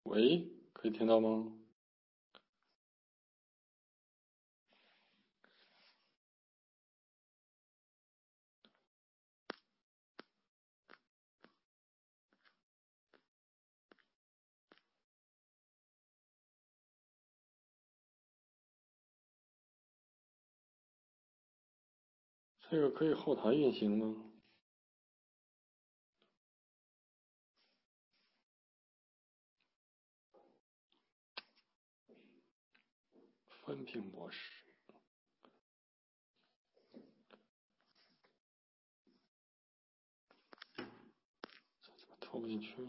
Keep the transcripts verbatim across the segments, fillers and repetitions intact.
喂，可以听到吗？这个可以后台运行吗？分屏模式，这怎么拖不进去呢？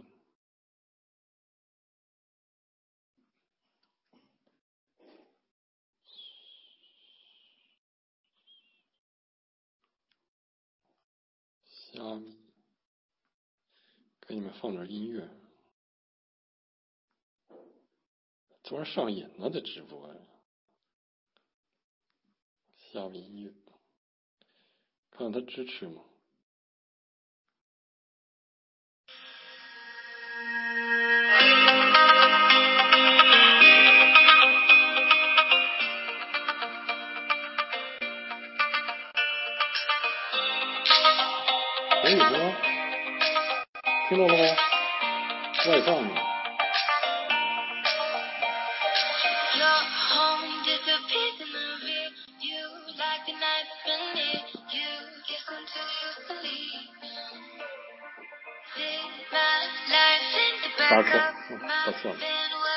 虾米，给你们放点音乐，这玩意儿上瘾了，这直播呀！虾米音乐，看看它支持吗？可以吗？听到了吗？外放呢。打错，嗯，打错了。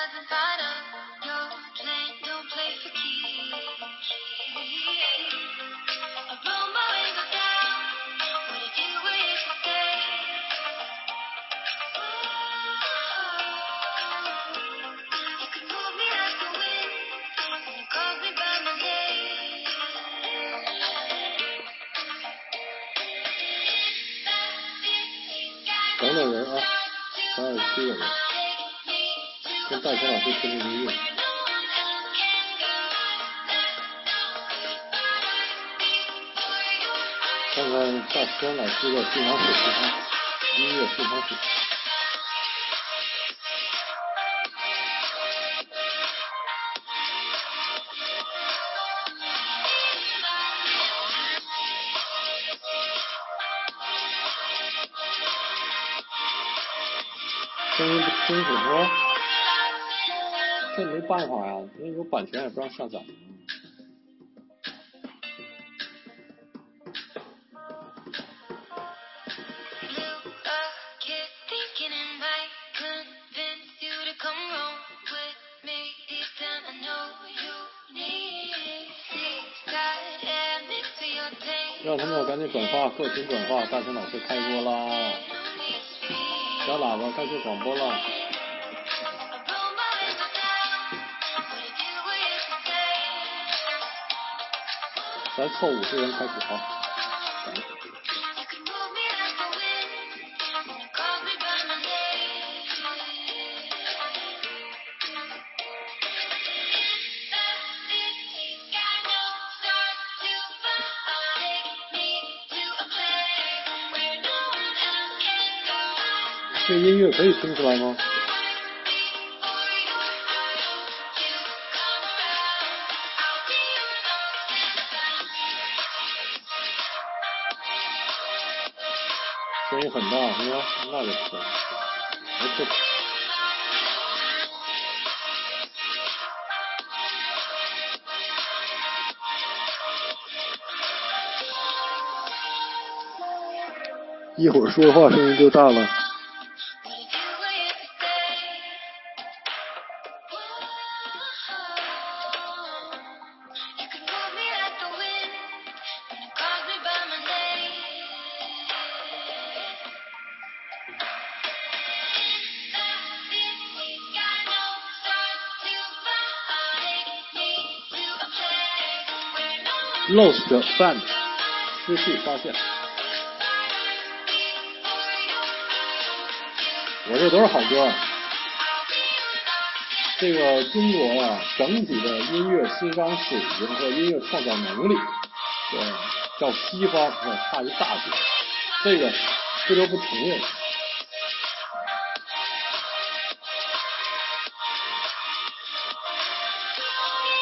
等等人啊，三二七个人，跟大强老师听听音乐。看看大强老师的信箱室啊，音乐信箱室。声音不清楚是吧？这没办法呀，因为有版权也不让下载。让他们要赶紧转发，各群转发，大强老师开播啦！小喇叭开始广播了。咱凑五十人开始啊！这音乐可以听出来吗？声音很大是吧？那就可以。没错。一会儿说话声音就大了。Lost Fan 失去发现，我这都是好歌。这个中国呀、啊，整体的音乐欣赏水平和音乐创造能力，对，较西方要差一大截，这个不得不承认。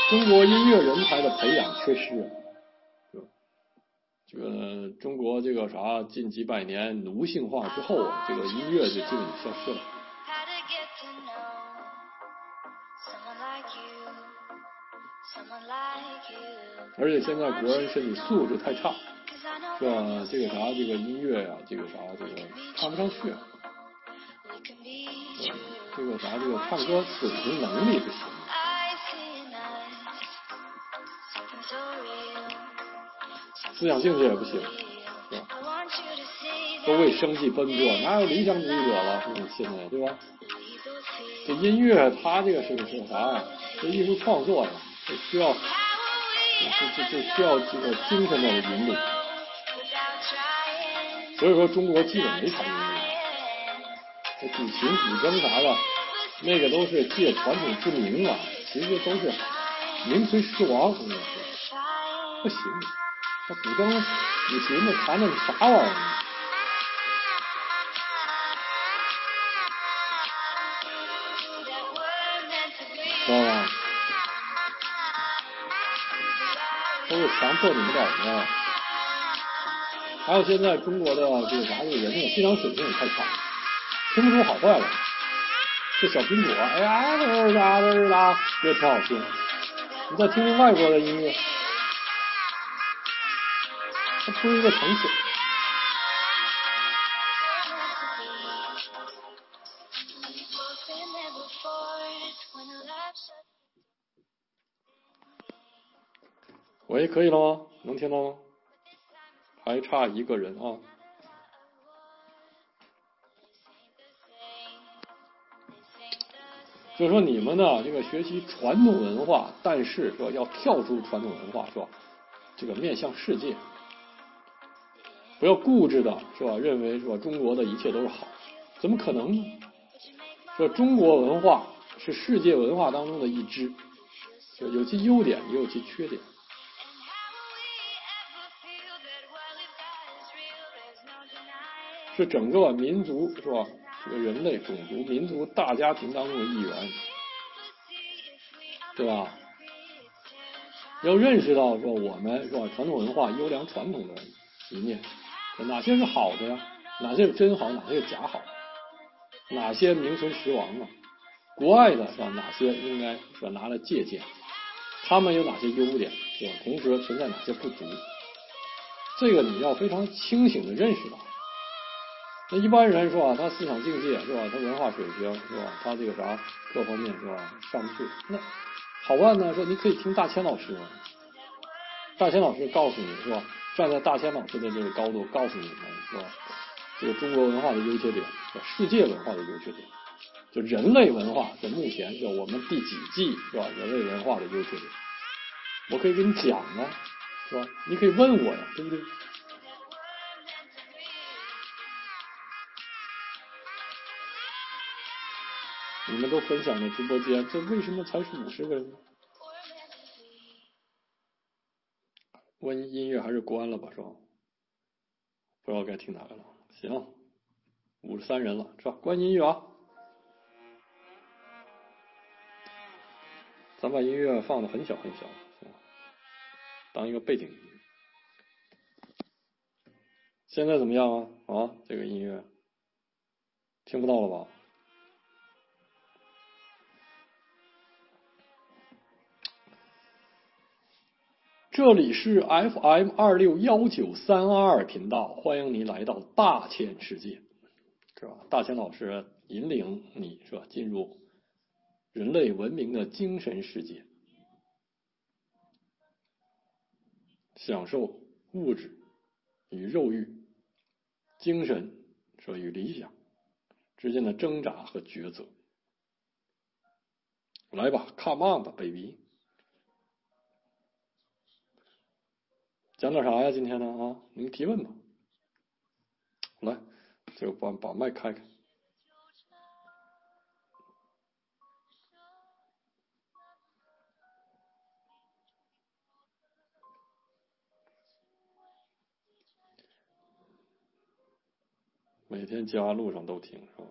中国音乐人才的培养缺失啊。这个中国这个啥近几百年奴性化之后啊，这个音乐就基本消失了。而且现在国人身体素质太差，是吧？这个啥这个音乐啊，这个啥这个唱不上去，这个啥这个唱歌水平能力不行。思想境界也不行，是吧？都为生计奔波，哪有理想主义者了？现在对吧？这音乐它这个是是啥呀？这艺术创作呀，这需要这这这需要这个精神的引领。所以说中国基本没啥音乐，这古琴古筝啥的，那个都是借传统之名啊，其实都是名存实亡，真的是不行。那古筝、古琴那弹的啥玩意儿？知道吧？都是强迫你们搞的。还有现在中国的这个啥这个人那个欣赏水平也太差，听不出好坏来。这小苹果，哎呀，嘚啦嘚啦，也挺好听。你再听听外国的音乐，它不是一个层次。喂，可以了吗？能听到吗？还差一个人啊。就是说你们呢，这个学习传统文化，但是说要跳出传统文化，是吧？这个面向世界，不要固执的是吧？认为是吧？中国的一切都是好，怎么可能呢？说中国文化是世界文化当中的一支，有其优点，也有其缺点。是整个民族是吧？这个人类种族民族大家庭当中的一员，对吧？要认识到说我们是吧传统文化优良传统的一面，哪些是好的呀？哪些是真好？哪些是假好？哪些名存实亡啊？国外的是吧？哪些应该是吧拿来借鉴？他们有哪些优点？是吧？同时存在哪些不足？这个你要非常清醒的认识到。那一般人是吧？他思想境界是吧？他文化水平是吧？他这个啥各方面是吧？上不去。那好办呢，说你可以听大千老师嘛。大千老师告诉你是吧？站在大千老师的这个高度，告诉你们是吧？这个中国文化的优缺点，世界文化的优缺点，就人类文化在目前是我们第几季是吧？人类文化的优缺点，我可以给你讲啊，是吧？你可以问我呀，对不对？你们都分享的直播间，这为什么才是五十个人呢？问音乐还是关了吧，是吧？不知道该听哪个了。行，五十三人了，是吧？关音乐啊，咱把音乐放的很小很小，是吧？当一个背景音乐。现在怎么样啊？啊，这个音乐听不到了吧？这里是 F M 二六一九三二频道，欢迎您来到大千世界，是吧？大千老师引领你是吧进入人类文明的精神世界，享受物质与肉欲、精神是吧与理想之间的挣扎和抉择。来吧 ，Come on 吧 ，baby。讲点啥呀？今天呢啊，您提问吧。来，这个把把麦开开。每天家路上都听是吧？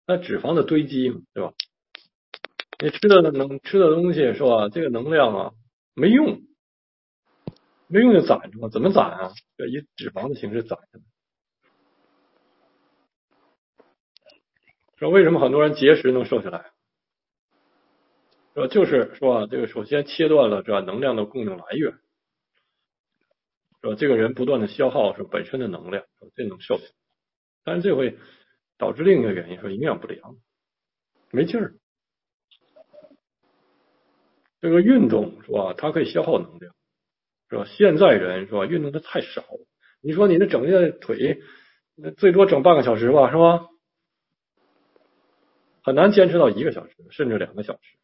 那脂肪的堆积嘛，对吧？你吃的能吃的东西是吧？这个能量啊没用，没用就攒着嘛，怎么攒啊？就以脂肪的形式攒着。说为什么很多人节食能瘦下来？是吧？就是是吧？这个首先切断了是吧能量的供应来源，是吧？这个人不断的消耗是本身的能量，这能瘦下来。但是这会导致另一个原因，说营养不良，没劲儿。这个运动是吧？它可以消耗能量，是吧？现在人是吧？运动的太少，你说你那整个腿，那最多整半个小时吧，是吧？很难坚持到一个小时，甚至两个小时。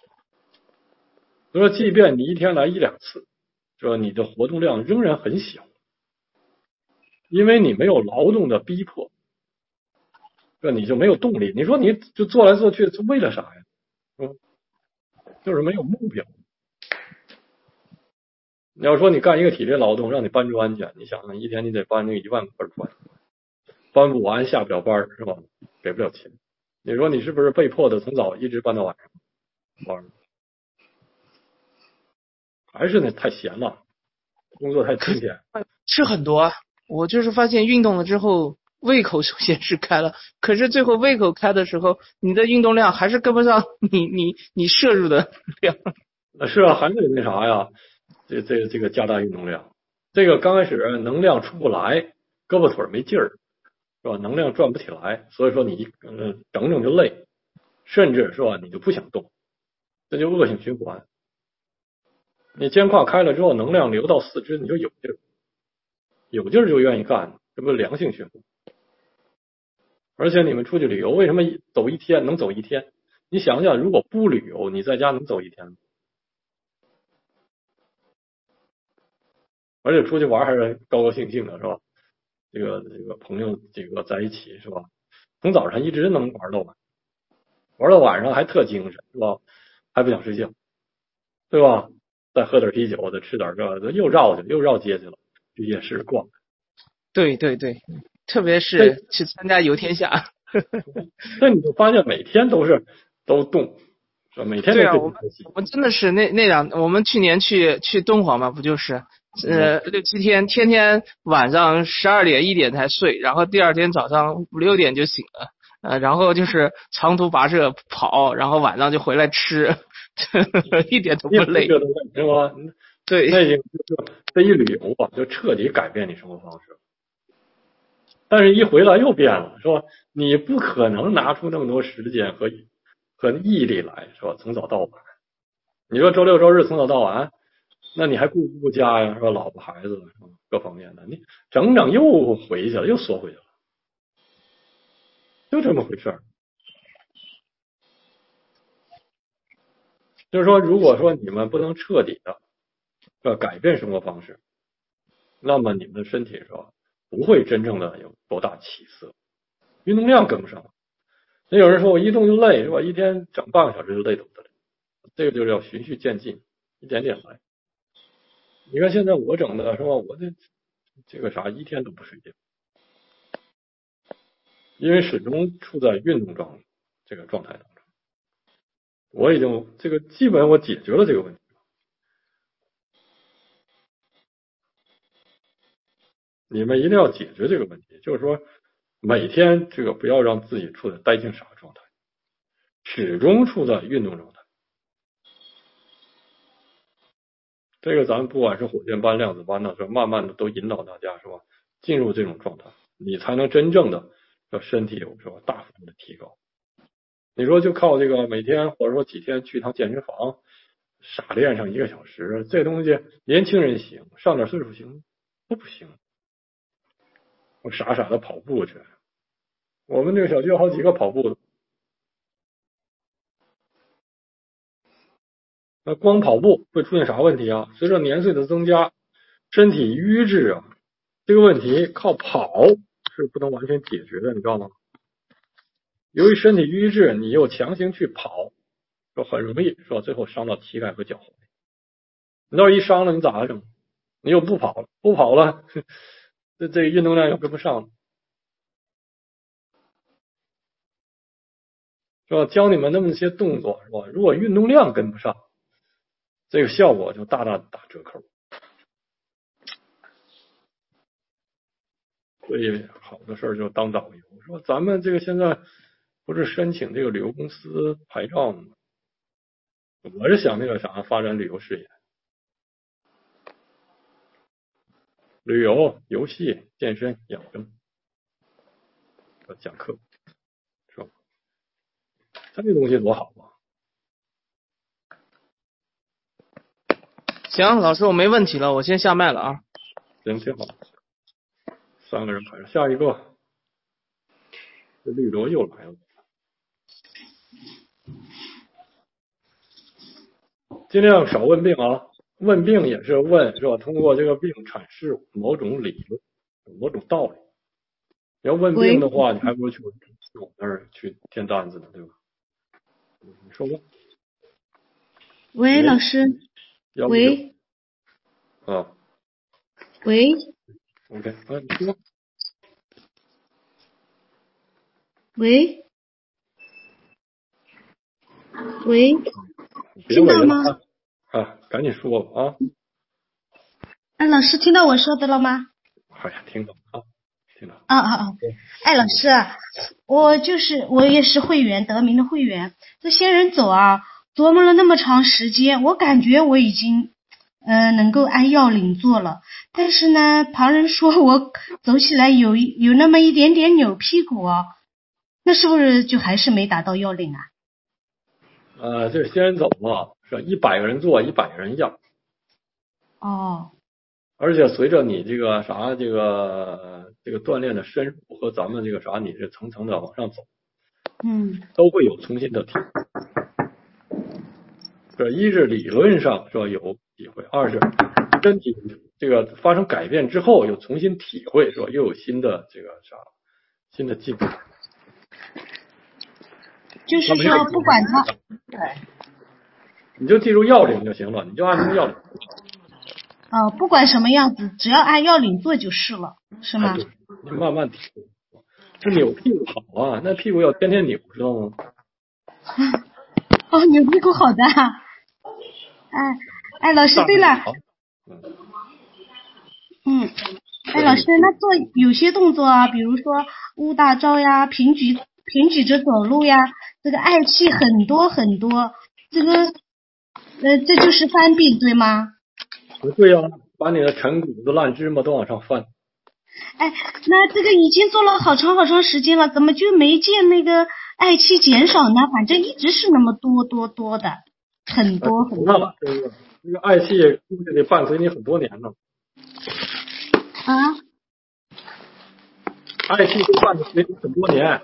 所以说，即便你一天来一两次，是吧？你的活动量仍然很小，因为你没有劳动的逼迫，这你就没有动力。你说你就做来做去，为了啥呀？嗯，就是没有目标。你要说你干一个体力劳动，让你搬砖去，你想想，一天你得搬那个一万块砖，搬不完，下不了班是吧？给不了钱。你说你是不是被迫的从早一直搬到晚上？玩还是那太闲了，工作太清闲。 吃很多啊，我就是发现运动了之后，胃口首先是开了，可是最后胃口开的时候，你的运动量还是跟不上你你你摄入的量。 是啊，还得那啥呀？这这这个加大运动量。这个刚开始能量出不来，胳膊腿没劲儿，是吧？能量转不起来，所以说你呃整整就累，甚至是吧你就不想动，这就恶性循环。你肩胯开了之后，能量流到四肢，你就有劲儿，有劲儿就愿意干，这不是良性循环。而且你们出去旅游，为什么走一天能走一天？你想想，如果不旅游，你在家能走一天吗？而且出去玩还是高高兴兴的，是吧？这个这个朋友几个在一起，是吧？从早上一直能玩到晚，玩到晚上还特精神，是吧？还不想睡觉，对吧？再喝点啤酒，再吃点这，又绕去，又绕街去了，去夜市逛。 对对对，特别是去参加游天下。 那你就发现每天都是都动，是吧？每天都对啊，我们非常开心。 我们真的是那那两，我们去年去去敦煌嘛，不就是呃六七天，天天晚上十二点一点才睡，然后第二天早上五六点就醒了，呃，然后就是长途跋涉跑，然后晚上就回来吃，一点都不累， 是吧？ 对， 那就这一旅游啊，就彻底改变你生活方式。但是，一回来又变了，是吧？你不可能拿出那么多时间和和毅力来，是吧？从早到晚，你说周六周日从早到晚，那你还顾不顾家呀？是吧？老婆孩子是吧？各方面的，你整整又回去了，又缩回去了，就这么回事儿。就是说，如果说你们不能彻底的要改变生活方式，那么你们的身体是吧，不会真正的有多大起色，运动量跟不上。那有人说我一动就累是吧？一天整半个小时就累得不得了，这个就是要循序渐进，一点点来。你看现在我整的是吧？我这这个啥一天都不睡觉，因为始终处在运动状这个状态当中。我已经这个基本我解决了这个问题。你们一定要解决这个问题，就是说每天这个不要让自己处在呆劲傻状态，始终处在运动状态。这个咱们不管是火箭班、量子班呢，是慢慢的都引导大家是吧，进入这种状态，你才能真正的让身体有是吧大幅度的提高。你说就靠这个每天或者说几天去趟健身房，傻练上一个小时，这东西年轻人行，上点岁数行都不行。我傻傻的跑步去，我们这个小区有好几个跑步的，那光跑步会出现啥问题啊？随着年岁的增加，身体瘀滞啊，这个问题靠跑是不能完全解决的，你知道吗？由于身体瘀滞，你又强行去跑，就很容易是吧？最后伤到膝盖和脚踝。你要是一伤了，你咋整？你又不跑了，不跑了，这这运动量又跟不上了。 是吧？教你们那么些动作是吧？如果运动量跟不上，这个效果就大大打折扣。所以好的事儿就当导游，说咱们这个现在不是申请这个旅游公司牌照吗？我是想那个啥，发展旅游事业，旅游、游戏、健身、养生，讲课，是吧？这个东西多好啊！ 行，老师我没问题了，我先下麦了啊。 行，挺好。三个人排上，下一个，这绿萝又来了。尽量少问病啊，问病也是问是吧？通过这个病阐释某种理论、某种道理。你要问病的话，你还不如去我那儿去填单子呢，对吧？你说吧。 喂，老师。喂。 啊。 喂。 OK， 啊，你说。 喂。喂。 听到吗？啊，赶紧说吧啊！ 哎，老师听到我说的了吗？ 哎呀，听到啊，听到。 啊啊啊！哎，老师，我就是我也是会员，德明的会员。这仙人走啊，琢磨了那么长时间，我感觉我已经呃能够按要领做了，但是呢，旁人说我走起来有有那么一点点扭屁股啊，那是不是就还是没达到要领啊？ 呃，这仙人走嘛，是一百个人做，一百个人要。 哦。 而且随着你这个啥，这个这个锻炼的深入和咱们这个啥，你是层层的往上走， 嗯， 都会有重新的体会。这一是理论上说有体会，二是身体这个发生改变之后，又重新体会，说又有新的这个啥新的进步。 就是说不管他，对， 你就记住要领就行了，你就按照要领。 哦，不管什么样子，只要按要领做就是了，是吗？ 对，你慢慢体会。这扭屁股好啊，那屁股要天天扭，知道吗？ 哦，扭屁股好的。哎哎，老师，对了，嗯，哎，老师，那做有些动作啊，比如说乌大招呀，平举平举着走路呀，这个嗳气很多很多，这个呃，这就是翻病对吗？ 不对呀、啊，把你的陈骨子、烂芝麻都往上翻。 哎，那这个已经做了好长好长时间了，怎么就没见那个嗳气减少呢？反正一直是那么多多多的，很多很多。 那这个这个嗳气估计得伴随你很多年呢。 啊？ 嗳气会伴随你很多年。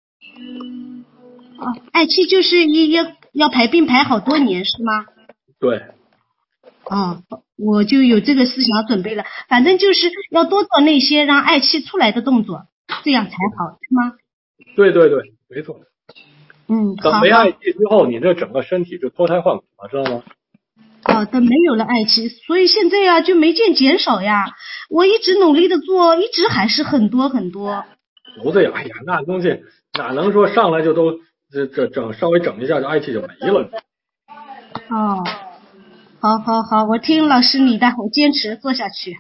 哦，嗳气就是要要排病排好多年是吗？ 对。 哦，我就有这个思想准备了，反正就是要多做那些让嗳气出来的动作，这样才好，是吗？ 对对对，没错。 嗯， 等没嗳气之后，你这整个身体就脱胎换骨了，知道吗？ 哦，等没有了嗳气，所以现在呀就没见减少呀。我一直努力的做，一直还是很多很多。 不对呀，哎呀，那东西哪能说上来就都这这整稍微整一下就嗳气就没了？ 哦。好好好，我听老师你的，我坚持做下去。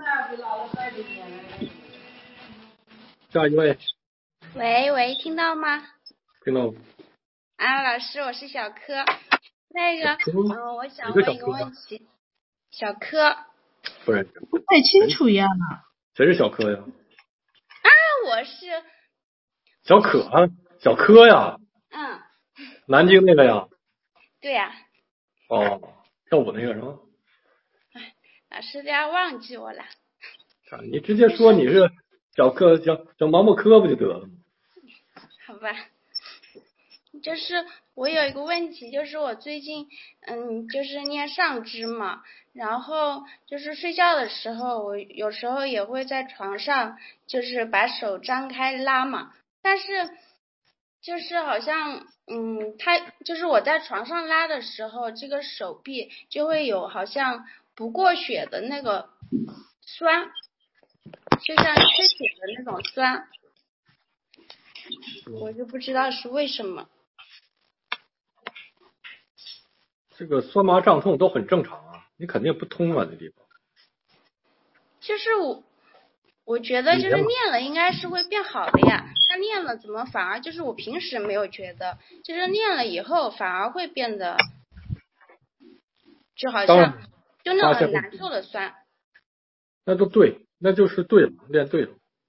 下一位。 喂喂，听到吗？ 听到。 啊，老师，我是小柯。那个，嗯、呃，我想问一个问题。小柯。 不认识。 不太清楚呀。 谁是小柯呀？ 啊，我是。 小可啊，小柯呀。 嗯。 南京那个呀。 对呀、 啊。哦。跳舞那个是吗？ 哎，老师不要忘记我了。 你直接说你是小柯小小毛毛柯不就得了吗？ 好吧，就是我有一个问题，就是我最近嗯，就是念上肢嘛，然后就是睡觉的时候，我有时候也会在床上就是把手张开拉嘛，但是就是好像。嗯，他就是我在床上拉的时候，这个手臂就会有好像不过血的那个酸，就像缺血的那种酸，我就不知道是为什么。 这个酸麻胀痛都很正常啊，你肯定不通啊，这地方。 就是我，我觉得就是练了应该是会变好的呀。那练了怎么反而就是我平时没有觉得，就是练了以后反而会变得，就好像就那种很难受的酸。 那就对，那就是对了，练对了。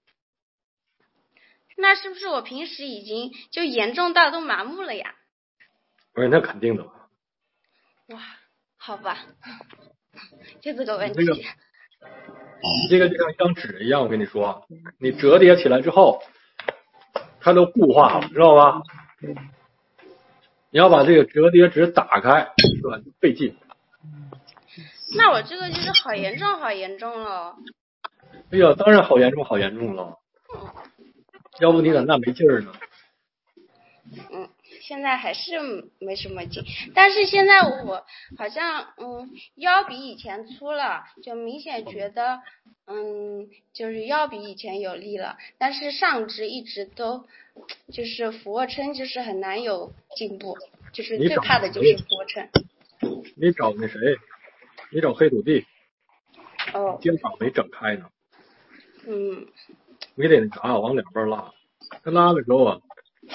那是不是我平时已经就严重到都麻木了呀？ 不是，那肯定的。 哇，好吧，就这个问题。 这个，你这个就像一张纸一样，我跟你说，你折叠起来之后，它都固化了，知道吧？你要把这个折叠纸打开，是吧？费劲。 那我这个就是好严重，好严重了。 哎呀，当然好严重，好严重了。要不你咋那没劲儿呢？ 嗯，现在还是没什么劲，但是现在我好像嗯腰比以前粗了，就明显觉得嗯就是腰比以前有力了，但是上肢一直都就是俯卧撑就是很难有进步，就是最怕的就是俯卧撑。 你找那谁？你找黑土地。 哦。 肩膀没整开呢。 嗯。 你得那啥，往两边拉。他拉的时候啊，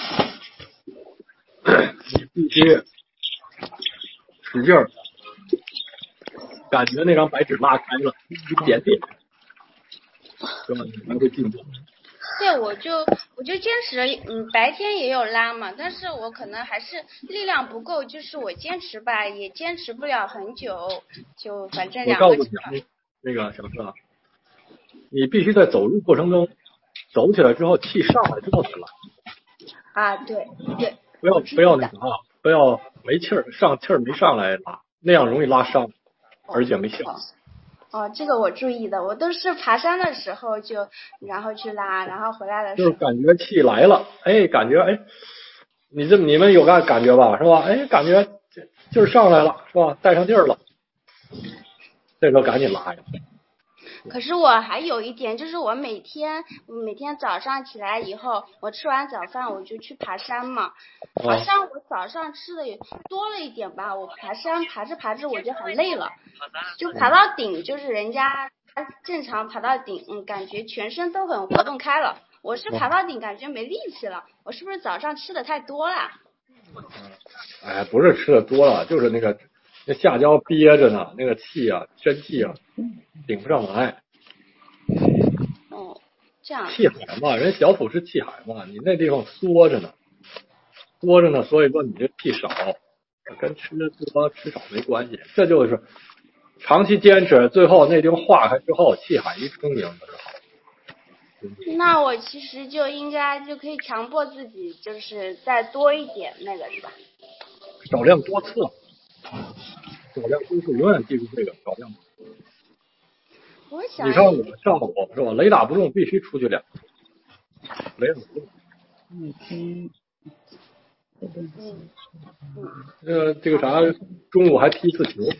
你必须使劲儿，感觉那张白纸拉开了一点点，是吧？你才会进步。 对，我就我就坚持，嗯，白天也有拉嘛，但是我可能还是力量不够，就是我坚持吧，也坚持不了很久，就反正两个。 我告诉你，那个小哥，你必须在走路过程中，走起来之后气上来之后再拉。 啊，对对。 不要不要那啥，不要没气儿上气儿没上来拉，那样容易拉伤，而且没效。 哦哦，这个我注意的，我都是爬山的时候就然后去拉，然后回来的时候就是感觉气来了，哎，感觉哎，你这你们有感感觉吧，是吧？哎，感觉劲儿上来了，是吧？带上劲儿了，这时候赶紧拉呀。 可是我还有一点，就是我每天每天早上起来以后，我吃完早饭我就去爬山嘛，好像我早上吃的也多了一点吧，我爬山爬着爬着我就很累了，就爬到顶，就是人家正常爬到顶，嗯，感觉全身都很活动开了，我是爬到顶感觉没力气了，我是不是早上吃的太多了？ 哎，不是吃的多了，就是那个那下焦憋着呢，那个气啊，真气啊，顶不上来。 哦，这样。 气海嘛，人小腹是气海嘛，你那地方缩着呢，缩着呢，所以说你这气少，跟吃多吃少没关系，这就是长期坚持，最后那地方化开之后，气海一充盈就是好。 那我其实就应该就可以强迫自己，就是再多一点那个是吧？ 少量多次，少量多次，永远记住这个少量。 我想你看我上午是吧？雷打不中必须出去两次，雷打不中。 每天。 嗯嗯。 这个这个啥，中午还踢次球。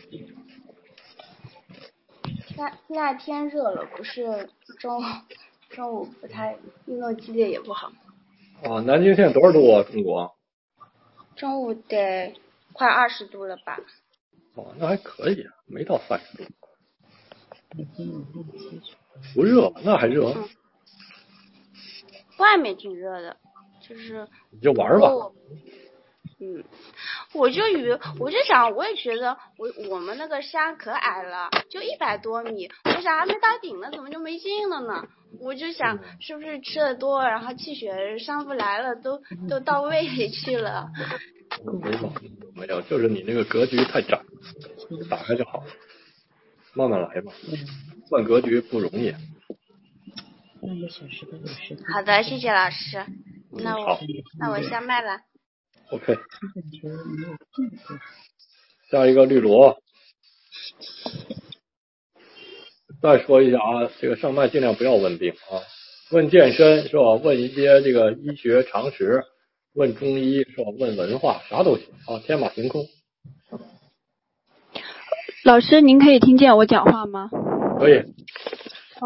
现现在天热了，不是中午中午不太运动激烈也不好。 啊，南京现在多少度啊？中午？ 中午得快二十度了吧？ 哦，那还可以，没到三十度。不热，那还热。 嗯。外面挺热的，就是。 你就玩吧。 嗯，我就以为，我就想，我也觉得我我们那个山可矮了，就一百多米，我想还没到顶呢，怎么就没劲了呢？我就想是不是吃的多，然后气血上不来了，都都到胃里去了。 没有没有，就是你那个格局太窄，打开就好，慢慢来吧。换格局不容易。 好的，谢谢老师。那我那我下麦了。 OK。下一个绿萝。再说一下啊，这个上麦尽量不要问病啊，问健身是吧？问一些这个医学常识，问中医是吧？问文化，啥都行啊，天马行空。 老师，您可以听见我讲话吗？ 可以。 哦，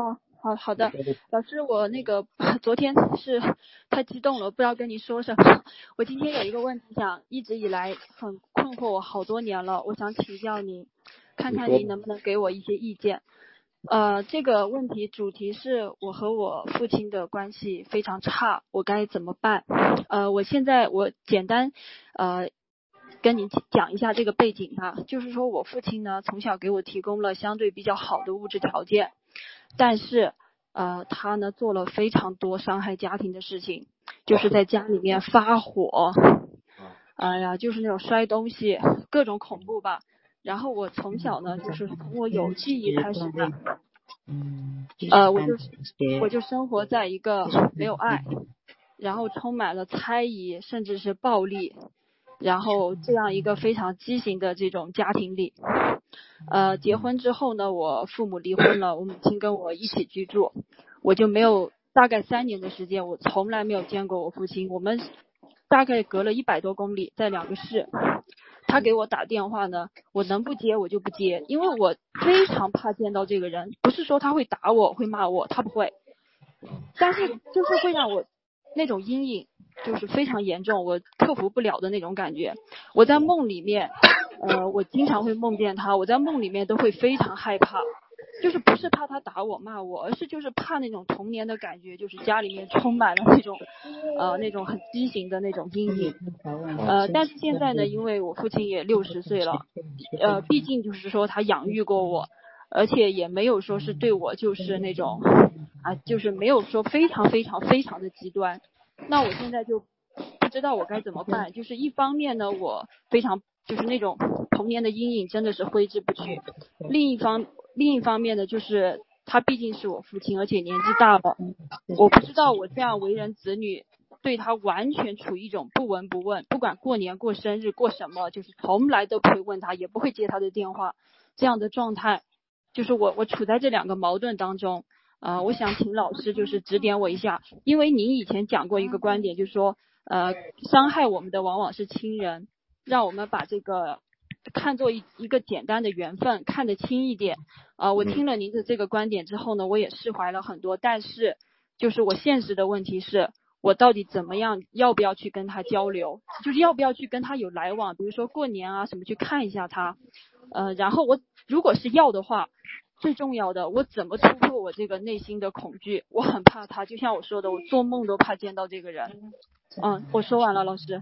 好好的，老师，我那个昨天是太激动了，不知道跟你说什么。我今天有一个问题想一直以来很困惑我好多年了，我想请教您，看看您能不能给我一些意见。呃，这个问题主题是我和我父亲的关系非常差，我该怎么办？呃，我现在我简单呃跟您讲一下这个背景哈，就是说我父亲呢从小给我提供了相对比较好的物质条件，但是呃他呢做了非常多伤害家庭的事情，就是在家里面发火，哎呀，就是那种摔东西，各种恐怖吧。然后我从小呢，就是从我有记忆开始呢，呃，我就我就生活在一个没有爱，然后充满了猜疑，甚至是暴力，然后这样一个非常畸形的这种家庭里。呃，结婚之后呢，我父母离婚了，我母亲跟我一起居住，我就没有大概三年的时间，我从来没有见过我父亲，我们大概隔了一百多公里，在两个市。他给我打电话呢，我能不接我就不接，因为我非常怕见到这个人。不是说他会打我会骂我，他不会，但是就是会让我那种阴影就是非常严重，我克服不了的那种感觉。我在梦里面呃，我经常会梦见他，我在梦里面都会非常害怕，就是不是怕他打我骂我，而是就是怕那种童年的感觉，就是家里面充满了那种呃那种很畸形的那种阴影。呃，但是现在呢，因为我父亲也六十岁了，呃，毕竟就是说他养育过我，而且也没有说是对我就是那种啊，就是没有说非常非常非常的极端。那我现在就不知道我该怎么办，就是一方面呢，我非常就是那种童年的阴影真的是挥之不去，另一方另一方面呢，就是他毕竟是我父亲，而且年纪大了，我不知道我这样为人子女对他完全处于一种不闻不问，不管过年过生日过什么，就是从来都不会问他，也不会接他的电话，这样的状态，就是我我处在这两个矛盾当中。呃，我想请老师就是指点我一下，因为您以前讲过一个观点，就是说呃伤害我们的往往是亲人，让我们把这个看作一一个简单的缘分，看得轻一点。呃，我听了您的这个观点之后呢，我也释怀了很多，但是就是我现实的问题是，我到底怎么样，要不要去跟他交流，就是要不要去跟他有来往，比如说过年啊什么去看一下他。呃，然后我如果是要的话，最重要的，我怎么突破我这个内心的恐惧？我很怕他，就像我说的，我做梦都怕见到这个人。嗯，我说完了，老师。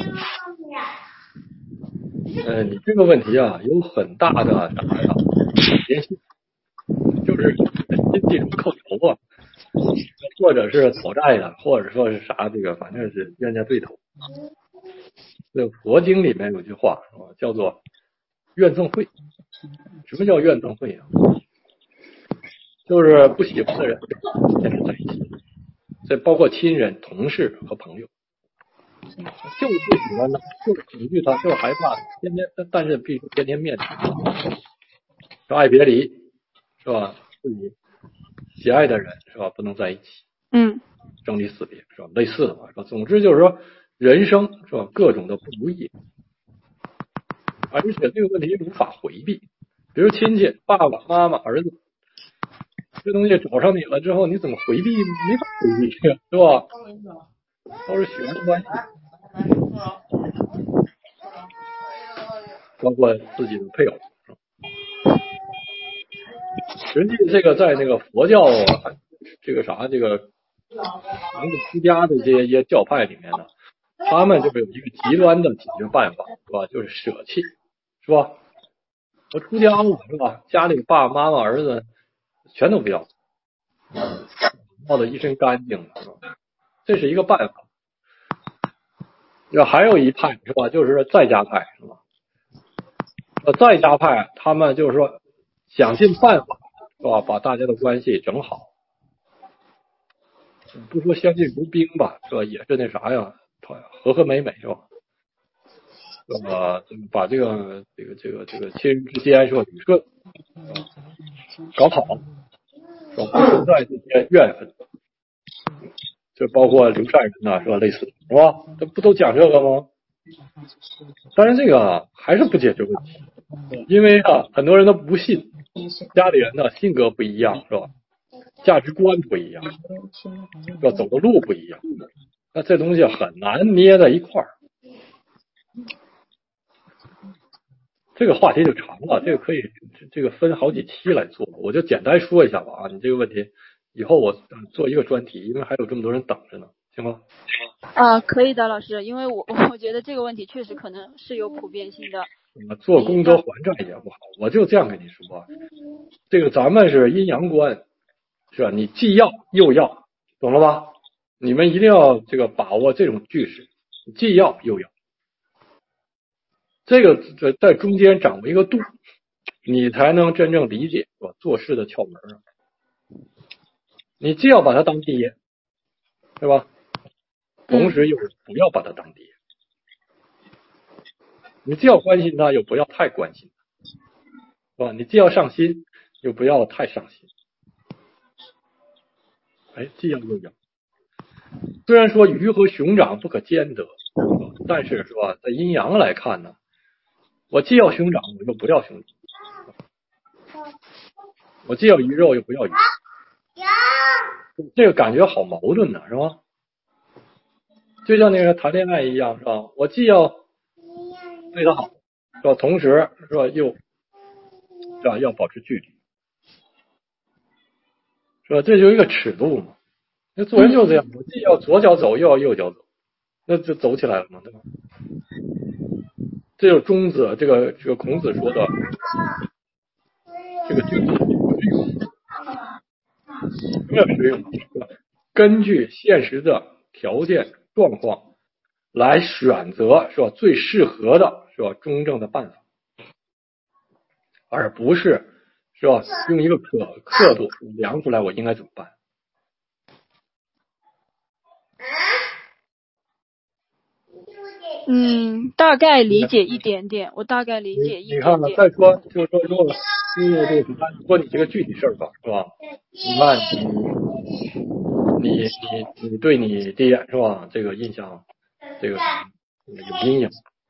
呃，你这个问题啊，有很大的啥呀联系，就是经济中扣头啊，或者是讨债的，或者说是啥这个，反正是冤家对头。这佛经里面有句话啊，叫做怨憎会。什么叫怨憎会啊？就是不喜欢的人天天在一起，这包括亲人、同事和朋友，就是不喜欢他，就是恐惧他，就是害怕他，天天但是必须天天面对他，说爱别离是吧？自己喜爱的人是吧？不能在一起， 嗯， 生离死别是吧？类似的话是吧？总之就是说，人生是吧？各种的不如意，而且这个问题无法回避。比如亲戚、爸爸妈妈、儿子，这东西找上你了之后，你怎么回避？没法回避，是吧？都是血缘关系，包括自己的配偶。实际这个在那个佛教这个啥这个传统出家的这些一些教派里面呢，他们就是有一个极端的解决办法，是吧？就是舍弃，是吧？我出家了，是吧？家里爸爸妈妈儿子全都不要，闹得一身干净，是吧？这是一个办法。这还有一派是吧？就是在家派，是吧？呃，在家派他们就是说想尽办法，是吧？把大家的关系整好，不说相敬如宾吧，是吧？也是那啥呀，和和美美，是吧？那么把这个这个这个这个亲人之间是吧，捋顺，搞好，是吧？不存在这些怨愤，就包括刘善人呐，是吧？类似，是吧？这不都讲这个吗？当然，这个还是不解决问题，因为啊，很多人都不信，家里人呢性格不一样，是吧？ 价值观不一样，要走的路不一样，那这东西很难捏在一块儿。这个话题就长了，这个可以这个分好几期来做，我就简单说一下吧啊，你这个问题以后我做一个专题，因为还有这么多人等着呢，行吗？ 啊，可以的，老师，因为我我觉得这个问题确实可能是有普遍性的。 做功德还债也不好，我就这样跟你说，这个咱们是阴阳观，是吧？你既要又要，懂了吧？你们一定要这个把握这种句式，既要又要，这个在中间掌握一个度，你才能真正理解是吧？做事的窍门。你既要把它当爹，对吧？同时又不要把它当爹。你既要关心他，又不要太关心他，是吧？你既要上心，又不要太上心。哎，既要又要。虽然说鱼和熊掌不可兼得，但是是吧，在阴阳来看呢，我既要熊掌，我又不要熊掌；我既要鱼肉，又不要鱼。这个感觉好矛盾呢，是吧？就像那个谈恋爱一样，是吧？我既要对他好，是吧？同时是吧，又是吧，要保持距离，是吧？这就一个尺度嘛。那做人就这样，我既要左脚走，又要右脚走，那就走起来了嘛，对吧？这就是中子，这个这个孔子说的，这个君子什么叫实用？是吧？根据现实的条件状况来选择是吧最适合的是吧中正的办法，而不是是吧用一个可刻度量出来我应该怎么办。 嗯，大概理解一点点，我大概理解一点点。 你看看，再说就是说，如果因为这个说你这个具体事儿吧，是吧？你看你你你你对你爹是吧？这个印象，这个有阴影，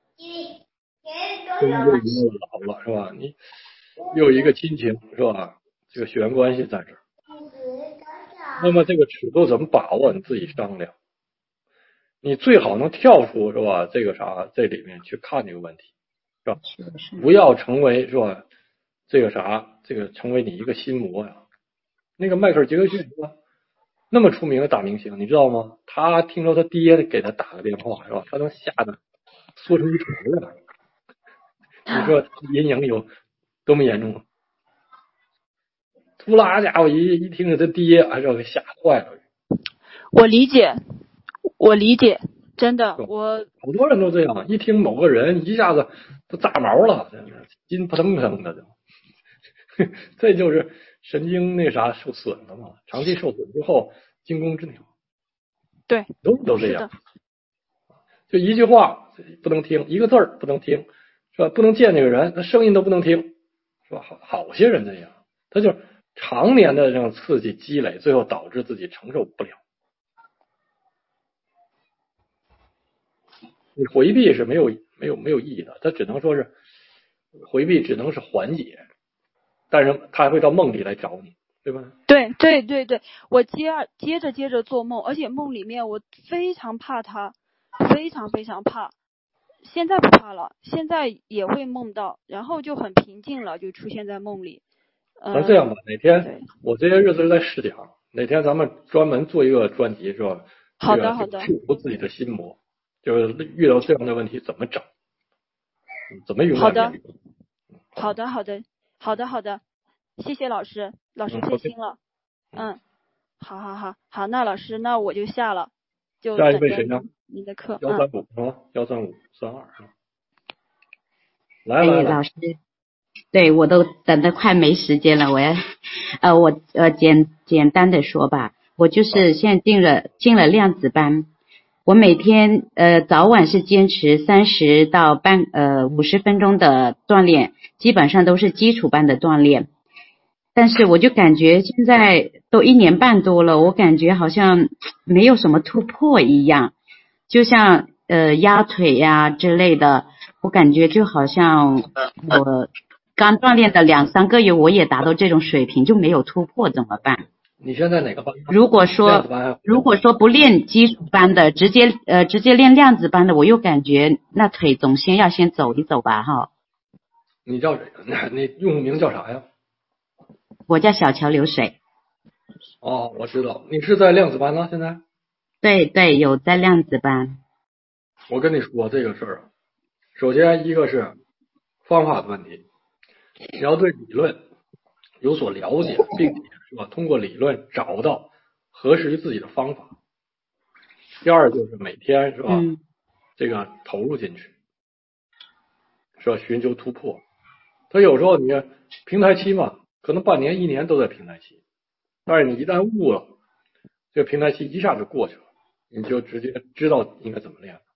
跟又一个老了是吧？你又有一个亲情是吧？这个血缘关系在这儿，那么这个尺度怎么把握？你自己商量。你最好能跳出是吧？这个啥这里面去看这个问题，是吧？不要成为是吧？这个啥这个成为你一个心魔呀。那个迈克尔·杰克逊是吧？那么出名的大明星，你知道吗？他听说他爹给他打个电话是吧？他能吓得缩成一团了。你说阴影有多么严重？突拉家伙一一听是他爹，还是给吓坏了。 我理解。我理解，真的，我好多人都这样，一听某个人一下子都炸毛了，筋扑腾腾的，这就是神经那啥受损了嘛。长期受损之后，惊弓之鸟。 对， 都都这样。就一句话不能听，一个字儿不能听，是吧？不能见这个人，他声音都不能听，是吧？好好些人这样，他就常年的这种刺激积累，最后导致自己承受不了。你回避是没有没有没有意义的，它只能说是回避，只能是缓解，但是他还会到梦里来找你，对吧？ 对对对对，我接接着接着做梦，而且梦里面我非常怕他，非常非常怕。现在不怕了，现在也会梦到，然后就很平静了，就出现在梦里。 那、呃、这样吧，哪天我这些日子在试讲，哪天咱们专门做一个专题，是吧？ 好的好的。 克服自己的心魔。就是遇到这样的问题怎么整？怎么勇敢面对？ 好的，好的，好的，好的，谢谢老师，老师贴心了。嗯，好好好好，那老师，那我就下了，就下一位谁呢？ 你的课。 幺三五啊，幺三五三二啊。来来来， 老师，对我都等得快没时间了，我要呃我呃简简单的说吧，我就是现在进了进了量子班。我每天呃早晚是坚持三十到半呃五十分钟的锻炼，基本上都是基础班的锻炼。但是我就感觉现在都一年半多了，我感觉好像没有什么突破一样，就像呃压腿呀、啊、之类的，我感觉就好像我刚锻炼的两三个月，我也达到这种水平，就没有突破，怎么办？ 你现在哪个班？ 如果说如果说不练基础班的，直接呃直接练量子班的，我又感觉那腿总先要先走一走吧哈。 你叫谁？你用户名叫啥呀？ 我叫小桥流水。 哦，我知道，你是在量子班呢？现在？ 对对，有在量子班。 我跟你说这个事儿，首先一个是方法的问题，你要对理论有所了解，并且是吧，通过理论找到合适于自己的方法。第二就是每天是吧， 嗯、 这个投入进去，是吧，寻求突破。他有时候你平台期嘛，可能半年一年都在平台期，但是你一旦悟了，这个平台期一下就过去了，你就直接知道应该怎么练了。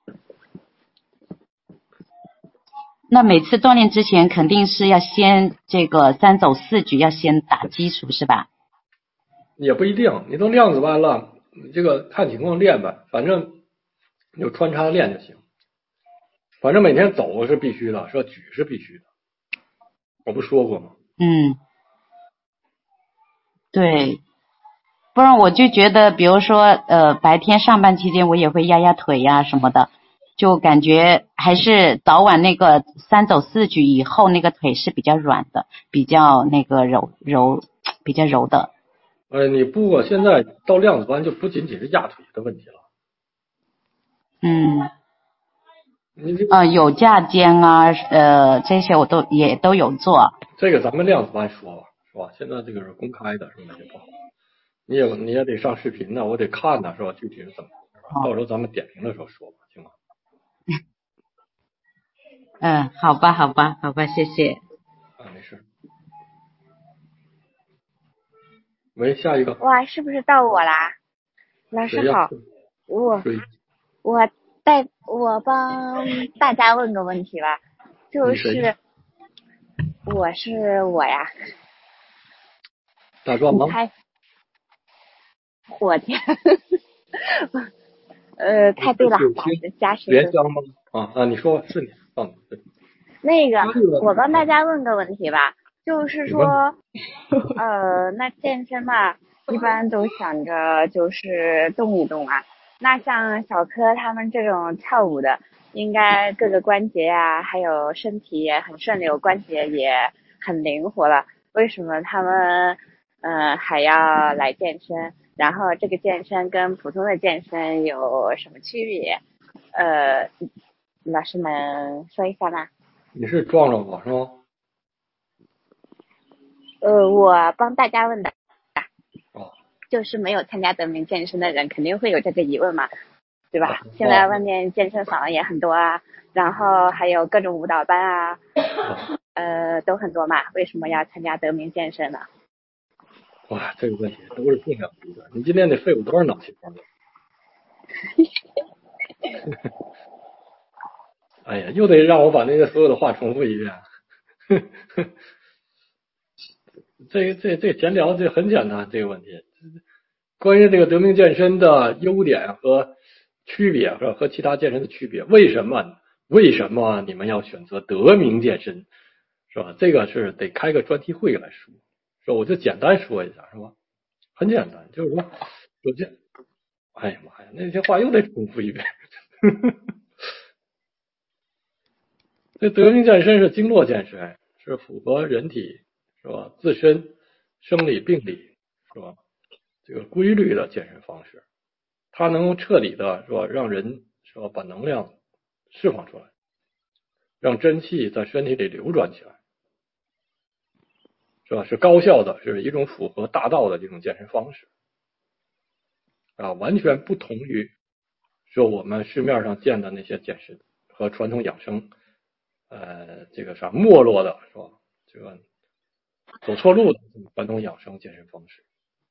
那每次锻炼之前肯定是要先这个三走四举要先打基础是吧？ 也不一定，你都量子班了，你这个看情况练呗，反正有穿插练就行。反正每天走是必须的，是吧？举是必须的，我不说过吗？ 嗯，对，不然我就觉得，比如说呃白天上班期间我也会压压腿呀、什么的。就感觉还是早晚那个三走四举以后那个腿是比较软的，比较那个柔柔比较柔的。 呃，你不过现在到量子班就不仅仅是压腿的问题了。 嗯。 你这呃有架肩啊，呃这些我都也都有做。 这个咱们量子班说吧，是吧？现在这个是公开的，是吧？也不好。你也你也得上视频呢，我得看呢，是吧？具体是怎么，是吧？到时候咱们点评的时候说吧，行吗？ 嗯，好吧，好吧，好吧，谢谢。 啊，没事。喂，下一个。 哇，是不是到我啦？老师好，我我带我帮大家问个问题吧，就是我是我呀。 大壮吗？ 我天，呃，太对了，老师加持。 连江吗？啊啊，你说是你，放你。 那个，我帮大家问个问题吧，就是说，呃，那健身嘛，一般都想着就是动一动啊。那像小柯他们这种跳舞的，应该各个关节啊，还有身体也很顺溜，关节也很灵活了。为什么他们呃还要来健身？然后这个健身跟普通的健身有什么区别？呃，老师能说一下吗？ 你是撞着我是吗？ 呃，我帮大家问的。 哦。 就是没有参加德明健身的人肯定会有这个疑问嘛，对吧？哦、现在外面健身房也很多啊，然后还有各种舞蹈班啊，哦、呃，都很多嘛，为什么要参加德明健身呢？ 哇，这个问题都是重要的。你今天得费我多少脑细胞呢？哎呀，又得让我把那个所有的话重复一遍。这个这这闲聊这很简单，这个问题，关于这个德明健身的优点和区别是吧？和其他健身的区别，为什么为什么你们要选择德明健身是吧？这个是得开个专题会来说，是吧？我就简单说一下是吧？很简单，就是说，首先，哎呀妈呀，那些话又得重复一遍。这德明健身是经络健身，是符合人体是吧自身生理病理是吧这个规律的健身方式，它能够彻底的是吧让人是吧把能量释放出来，让真气在身体里流转起来，是吧？是高效的，是一种符合大道的这种健身方式啊，完全不同于说我们市面上见的那些健身和传统养生。呃，这个啥没落的是吧？这个走错路的传统养生健身方式，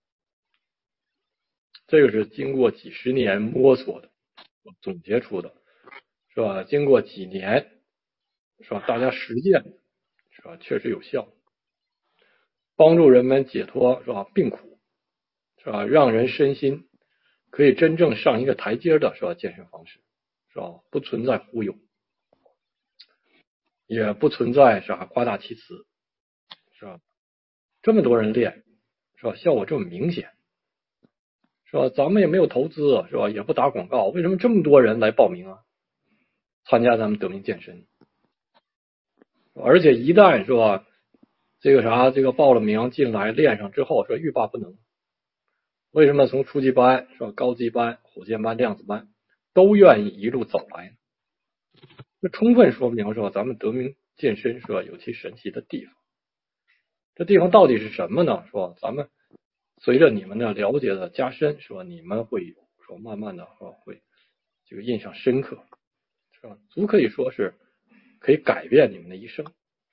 这个是经过几十年摸索的，总结出的，是吧？经过几年，是吧？大家实践，是吧？确实有效，帮助人们解脱，是吧？病苦，是吧？让人身心可以真正上一个台阶的，是吧？健身方式，是吧？不存在忽悠。也不存在啥夸大其词，是吧？这么多人练，是是吧？效果这么明显，是吧？咱们也没有投资，是吧？也不打广告，为什么这么多人来报名啊？参加咱们德明健身，而且一旦是吧，这个啥，这个报了名进来练上之后，说欲罢不能。为什么从初级班是吧，高级班、火箭班、量子班都愿意一路走来呢？这充分说明说咱们德明健身是吧，有其神奇的地方。这地方到底是什么呢？是吧？咱们随着你们的了解的加深，是吧？你们会说慢慢的说会这个印象深刻，是吧？足可以说是可以改变你们的一生。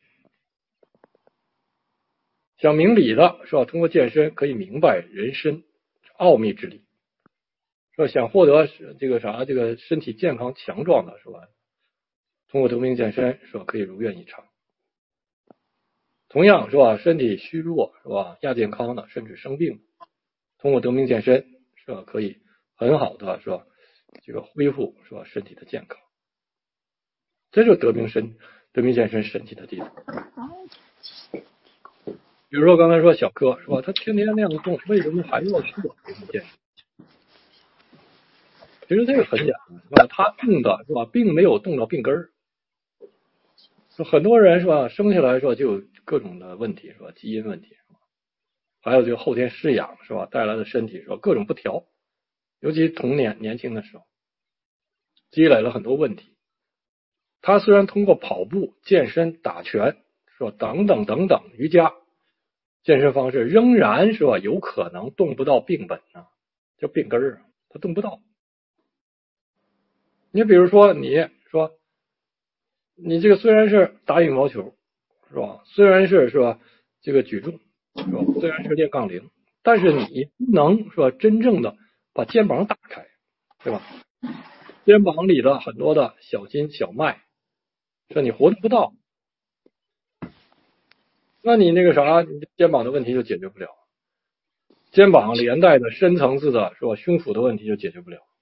想明理的是吧？通过健身可以明白人生奥秘之理，是吧？想获得这个啥这个身体健康强壮的是吧？通过德明健身是吧？可以如愿以偿。同样是吧？身体虚弱是吧？亚健康的甚至生病，通过德明健身是吧？可以很好的是吧？这个恢复是吧？身体的健康，这就是德明身德明健身神奇的地方。比如说刚才说小柯是吧？他天天那样动，为什么还要去德明健身？其实这个很简单是吧？他动的是吧，并没有动到病根儿。很多人是吧，生下来是吧就有各种的问题是吧，基因问题是吧，还有这个后天饲养是吧带来的身体是吧各种不调，尤其童年年轻的时候积累了很多问题。他虽然通过跑步、健身、打拳是吧等等等等瑜伽健身方式，仍然是吧有可能动不到病本呢，叫病根儿啊，他动不到。你比如说你说你这个虽然是打羽毛球是吧，虽然是是吧这个举重是吧，虽然是练杠铃，但是你不能是吧真正的把肩膀打开，对吧？肩膀里的很多的小筋小脉是你活动不到，那你那个啥，你肩膀的问题就解决不了，肩膀连带的深层次的是吧胸腹的问题就解决不了。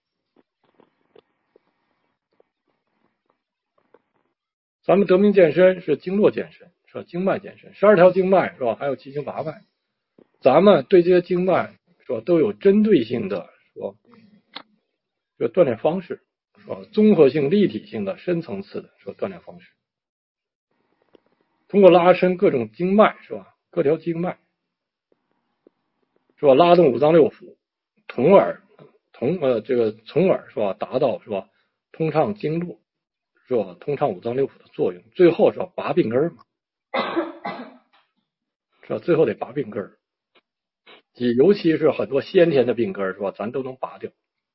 咱们德明健身是经络健身是吧，经脉健身，十二条经脉是吧，还有七经八脉，咱们对这些经脉是吧都有针对性的是吧这个锻炼方式是吧，综合性立体性的深层次的是吧锻炼方式，通过拉伸各种经脉是吧，各条经脉是吧，拉动五脏六腑，从而从呃这个从而是吧达到是吧通畅经络是吧，通畅五脏六腑的作用，最后是吧拔病根嘛，是吧，最后得拔病根，尤其是很多先天的病根是吧，咱都能拔掉。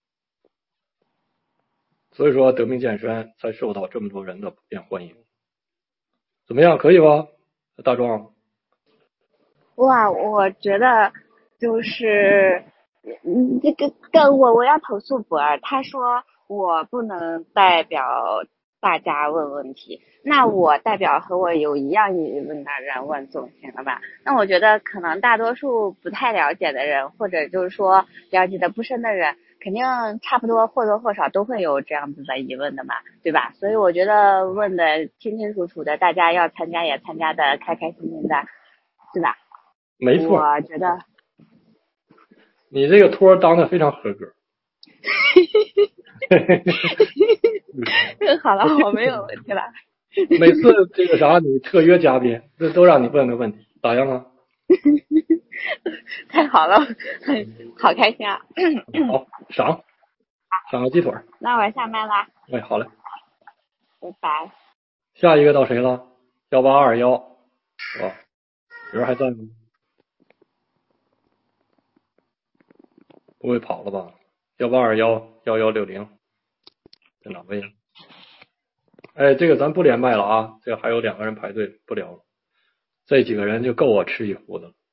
所以说德明健身才受到这么多人的普遍欢迎。怎么样，可以吧大壮？ 哇，我觉得就是嗯这个跟我我要投诉博儿，他说我不能代表大家问问题，那我代表和我有一样疑问的人问总行了吧？那我觉得可能大多数不太了解的人，或者就是说了解的不深的人，肯定差不多或多或少都会有这样子的疑问的嘛，对吧？所以我觉得问的清清楚楚的，大家要参加也参加的开开心心的，对吧？ 没错， 我觉得你这个托当的非常合格。 好了，我没有问题了。 每次这个啥，你特约嘉宾，这都让你问的问题，咋样啊？ 太好了，好开心啊！ 好，赏赏个鸡腿。 那我下麦啦。 哎，好嘞， 拜拜。 下一个到谁了？幺八二幺，是吧？人还在吗？不会跑了吧？幺八二幺幺幺六零，在哪位？哎，这个咱不连麦了啊，这个还有两个人排队，不聊了。这几个人就够我吃一壶的了。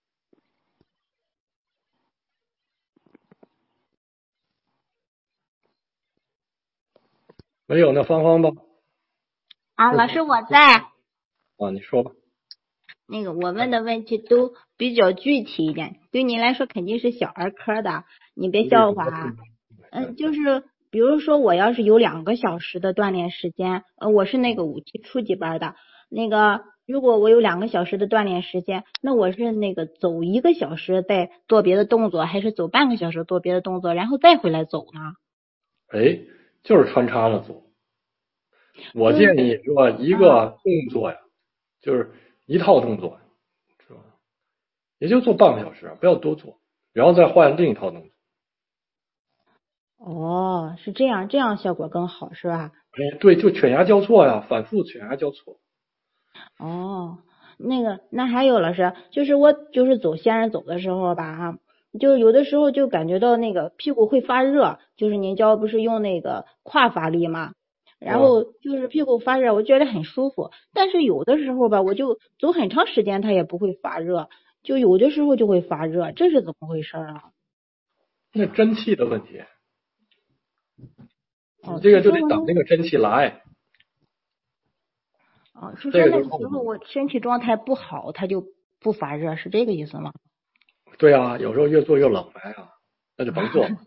没有那芳芳吧？ 啊，老师我在。 啊，你说吧。 那个我问的问题都比较具体一点，对你来说肯定是小儿科的，你别笑话啊。嗯，就是比如说我要是有两个小时的锻炼时间，呃，我是那个五级初级班的，那个如果我有两个小时的锻炼时间，那我是那个走一个小时再做别的动作，还是走半个小时做别的动作，然后再回来走呢？ 哎，就是穿插着做。我建议说一个动作呀，就是一套动作，是吧？也就做半个小时，不要多做，然后再换另一套动作。 哦，是这样，这样效果更好是吧？ 哎，对，就犬牙交错呀，反复犬牙交错。 哦，那个，那还有老师，就是我就是走仙人走的时候吧，哈，就有的时候就感觉到那个屁股会发热，就是您教不是用那个胯发力嘛，然后就是屁股发热，我觉得很舒服。但是有的时候吧，我就走很长时间它也不会发热，就有的时候就会发热，这是怎么回事啊？ 那真气的问题。你这个就得等那个真气来。 哦，是说那个时候我身体状态不好，它就不发热，是这个意思吗？ 对啊，有时候越做越冷来啊，那就甭做了。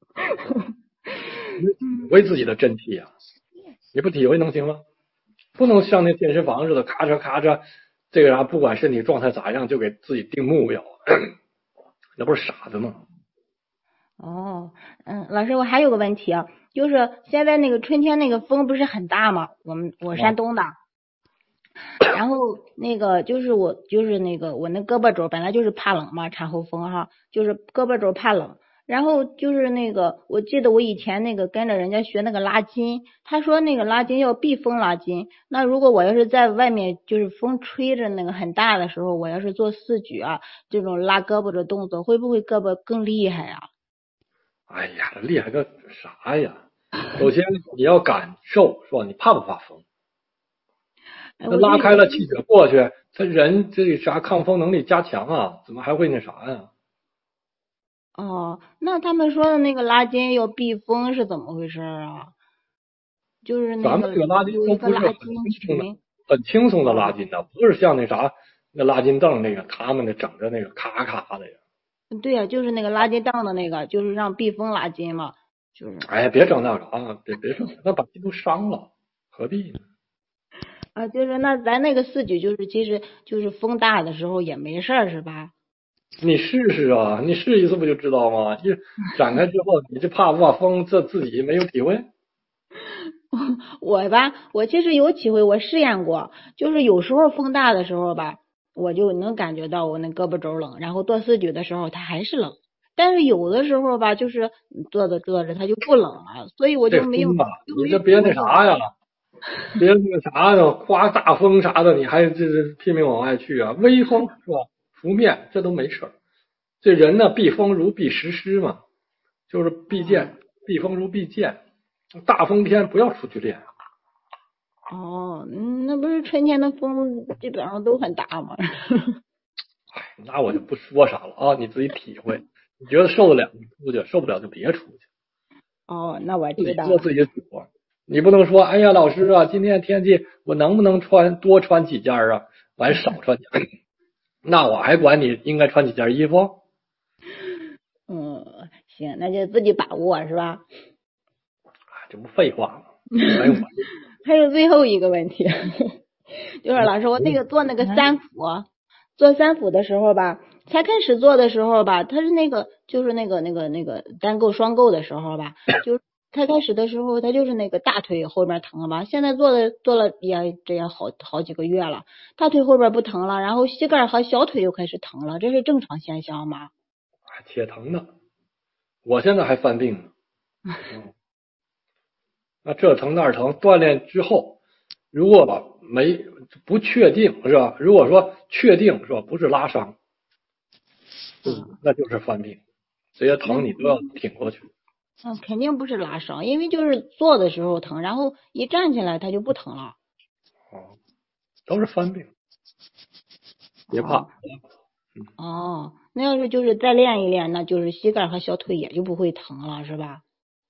体会自己的真气啊，你不体会能行吗？不能像那健身房似的，咔嚓咔嚓，这个啥不管身体状态咋样就给自己定目标，那不是傻子吗？ 哦，嗯，老师，我还有个问题啊，就是现在那个春天那个风不是很大吗？我们我山东的，然后那个就是我就是那个我那胳膊肘本来就是怕冷嘛，产后风哈，就是胳膊肘怕冷，然后就是那个我记得我以前那个跟着人家学那个拉筋，他说那个拉筋要避风拉筋，那如果我要是在外面就是风吹着那个很大的时候，我要是做四举啊这种拉胳膊的动作，会不会胳膊更厉害啊？ 哎呀，厉害个啥呀？首先你要感受是吧？你怕不怕风？那拉开了气血过去，他人这啥抗风能力加强啊，怎么还会那啥呀？ 哦，那他们说的那个拉筋要避风是怎么回事啊？就是那个咱们这个拉筋都不是很轻松的，很轻松的拉筋的，不是像那啥那拉筋凳那个他们那整的那个咔咔的呀。 对呀、啊，就是那个拉筋凳的那个，就是让避风拉筋嘛，就是。 哎呀，别整那个啊！别别整，那把筋都伤了，何必呢？ 啊，就是那咱那个四举，就是其实就是风大的时候也没事儿，是吧？ 你试试啊，你试一次不就知道吗？一展开之后，你这怕不怕风，这自己没有体会。 我吧，我其实有体会，我试验过，就是有时候风大的时候吧。我就能感觉到我那胳膊肘冷，然后做四举的时候它还是冷，但是有的时候吧，就是做着做着它就不冷了，所以我就没有。 你这别那啥呀，别那个啥呀，刮大风啥的，你还这这拼命往外去啊？微风是吧？拂面这都没事儿。这人呢，避风如避实施嘛，就是避剑，避风如避剑。大风天不要出去练。 哦，那不是春天的风基本上都很大吗？ 哎，那我就不说啥了啊，你自己体会。你觉得受得了，你出去；受不了就别出去。 哦，那我知道。 做自己的主，你不能说，哎呀，老师啊，今天天气我能不能穿多穿几件啊？完少穿几件，那我还管你应该穿几件衣服？ 嗯，行，那就自己把握是吧？ 这不废话吗？还有还有最后一个问题，就是老师，我那个做那个三俯，做三俯的时候吧，才开始做的时候吧，它是那个就是那个那个那个单够双够的时候吧，就是才开始的时候，它就是那个大腿后边疼了吧，现在做的做了也这也好好几个月了，大腿后边不疼了，然后膝盖和小腿又开始疼了，这是正常现象吗？ 且疼呢，我现在还犯病呢。嗯那这疼那疼，锻炼之后，如果没不确定是吧？如果说确定是吧，不是拉伤，嗯，那就是犯病，这些疼你都要挺过去。 嗯，肯定不是拉伤，因为就是坐的时候疼，然后一站起来它就不疼了。 哦，都是犯病，别怕。 哦，哦，那要是就是再练一练，那就是膝盖和小腿也就不会疼了，是吧？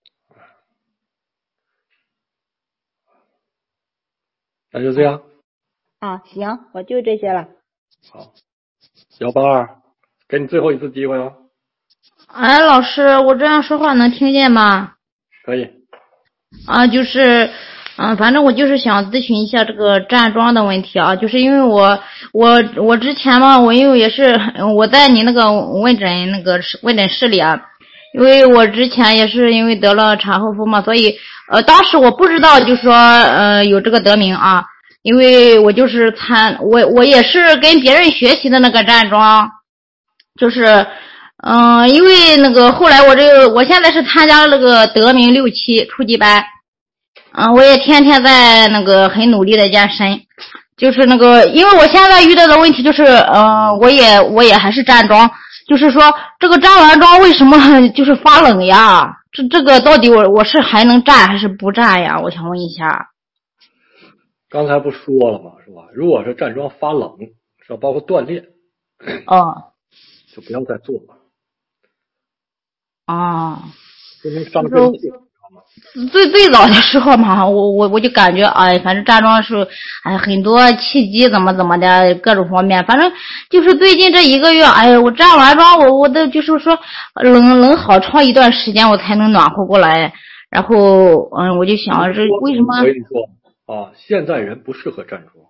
那就这样。 啊，行，我就这些了。 好，幺八二，给你最后一次机会了。 哎，老师，我这样说话能听见吗？ 可以。 啊，就是嗯，反正我就是想咨询一下这个站桩的问题啊，就是因为我我我之前嘛，我因为也是我在你那个问诊那个问诊室里啊，因为我之前也是因为得了产后风嘛，所以呃当时我不知道就说呃有这个得名啊，因为我就是参我我也是跟别人学习的那个站桩，就是嗯、呃、因为那个后来我这个我现在是参加了那个得名六期初级班。嗯，我也天天在那个很努力的健身，就是那个，因为我现在遇到的问题就是，呃，我也我也还是站桩，就是说这个站完桩为什么就是发冷呀？这这个到底我我是还能站还是不站呀？我想问一下。 刚才不说了吗？是吧？如果是站桩发冷，是吧？包括锻炼， 哦， 就不要再做了。 哦， 说明伤身体。 最最早的时候嘛，我我我就感觉哎，反正站桩是哎很多契机怎么怎么的各种方面，反正就是最近这一个月，哎，我站完桩我我都就是说冷冷好长一段时间我才能暖和过来，然后嗯，我就想这为什么？ 我跟你说啊，现在人不适合站桩。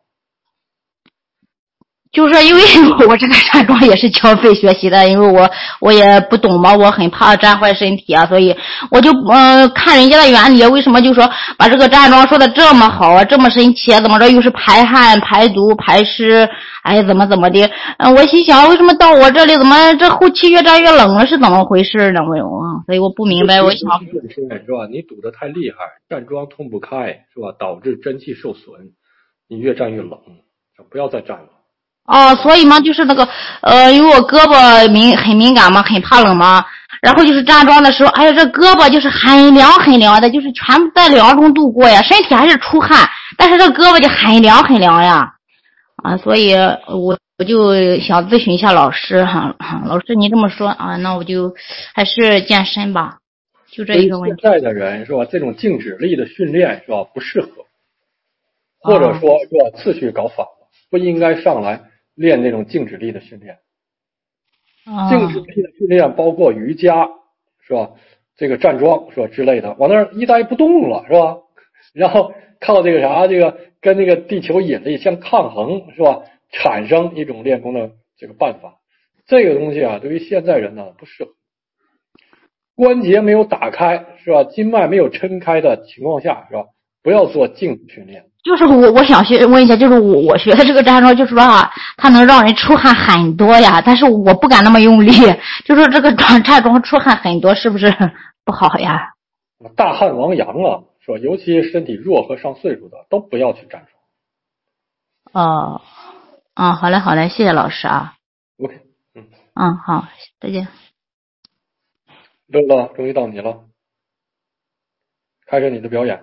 就是因为我这个站桩也是交费学习的，因为我我也不懂嘛，我很怕站坏身体啊，所以我就呃看人家的原理，为什么就说把这个站桩说的这么好啊，这么神奇啊，怎么着又是排汗、排毒、排湿，哎，怎么怎么的？嗯、呃，我心想为什么到我这里怎么这后期越站越冷了，是怎么回事呢？我啊，所以我不明白，我想是吧？你堵得太厉害，站桩通不开，是吧？导致真气受损，你越站越冷，不要再站了。 哦，所以嘛，就是那个，呃，因为我胳膊敏很敏感嘛，很怕冷嘛，然后就是站桩的时候，哎呀，这胳膊就是很凉很凉的，就是全部在凉中度过呀，身体还是出汗，但是这胳膊就很凉很凉呀，啊，所以我我就想咨询一下老师哈，老师你这么说啊，那我就还是健身吧，就这一个问题。 现在的人是吧，这种静止力的训练是吧不适合，或者说是吧次序搞反了，不应该上来练那种静止力的训练。 哦、 静止力的训练包括瑜伽是吧？这个站桩是吧之类的，往那儿一待不动了是吧？然后靠这个啥，这个跟那个地球引力相抗衡是吧？产生一种练功的这个办法。这个东西啊，对于现在人呢不适合。关节没有打开是吧？经脉没有撑开的情况下是吧？不要做静止训练。 就是我我想学问一下，就是我我学的这个站桩，就是说啊，它能让人出汗很多呀，但是我不敢那么用力，就是这个站站桩出汗很多，是不是不好呀？ 大汗亡阳了，是吧？尤其身体弱和上岁数的，都不要去站桩。 哦，嗯，好嘞好嘞，谢谢老师啊。 OK， 嗯， 嗯，好，再见。 乐乐，终于到你了，开始你的表演。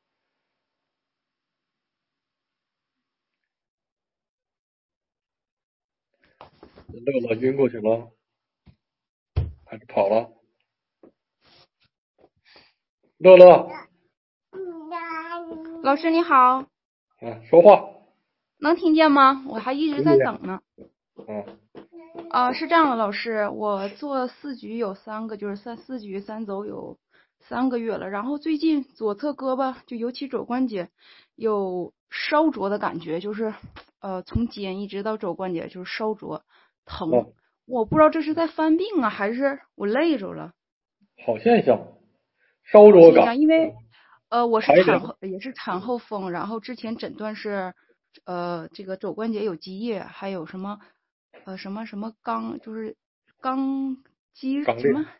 乐乐晕过去了，还是跑了？乐乐， 老师你好。 啊，说话。 能听见吗？我还一直在等呢。 嗯。 啊、呃，是这样的，老师，我做四局有三个，就是三四局三走有三个月了，然后最近左侧胳膊就尤其肘关节有烧灼的感觉，就是呃从肩一直到肘关节就是烧灼疼， 哦、 我不知道这是在犯病啊，还是我累着了。 好现象，烧灼感。 因为呃我是产后也是产后风，然后之前诊断是呃这个肘关节有积液，还有什么。呃，什么什么肛，就是肛肌什么，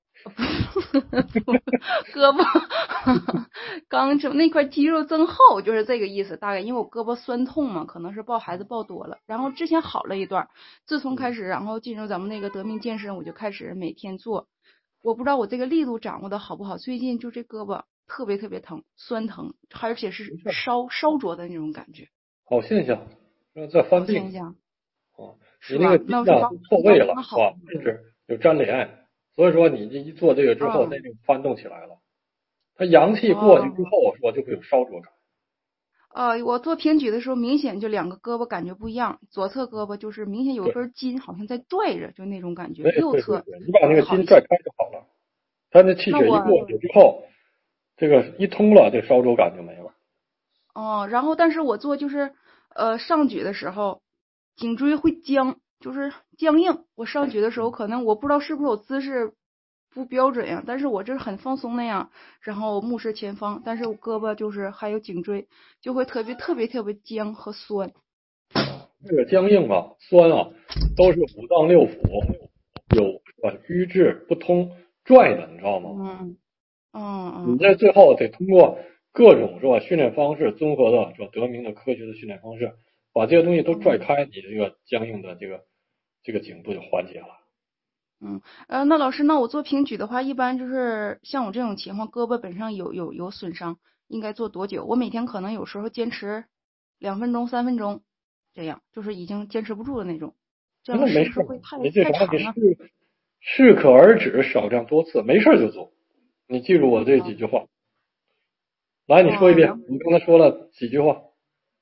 胳膊肛什么那块肌肉增厚，就是这个意思。大概因为我胳膊酸痛嘛，可能是抱孩子抱多了。然后之前好了一段，自从开始，然后进入咱们那个得命健身，我就开始每天做。我不知道我这个力度掌握的好不好，最近就这胳膊特别特别疼，酸疼，而且是烧烧灼的那种感觉。 好现象，这犯病。 现象。 哦，你那个筋啊错位了，是吧？甚至有粘连，所以说你一做这个之后，那就翻动起来了。它阳气过去之后，说就会有烧灼感。 呃，我做平举的时候，明显就两个胳膊感觉不一样，左侧胳膊就是明显有一根筋好像在拽着，就那种感觉。右侧你把那个筋拽开就好了，它那气血一过去之后，这个一通了，这个烧灼感就没了。 哦，然后但是我做就是呃上举的时候，颈椎会僵，就是僵硬。我上举的时候可能我不知道是不是我姿势不标准呀，但是我这是很放松那样，然后目视前方，但是我胳膊就是还有颈椎就会特别特别特别僵和酸。 这个僵硬啊、酸啊，都是五脏六腑有呃瘀滞不通拽的，你知道吗？ 嗯嗯嗯。 你这最后得通过各种是吧训练方式，综合的是吧得名的科学的训练方式，把这些东西都拽开，你这个僵硬的这个这个颈部就缓解了。 嗯呃，那老师，那我做平举的话，一般就是像我这种情况，胳膊本上有有有损伤，应该做多久？我每天可能有时候坚持两分钟、三分钟，这样就是已经坚持不住的那种。这样是不是会太你这啥？你太长了？ 适适可而止，少量多次，没事就做。你记住我这几句话。来，你说一遍。你刚才说了几句话？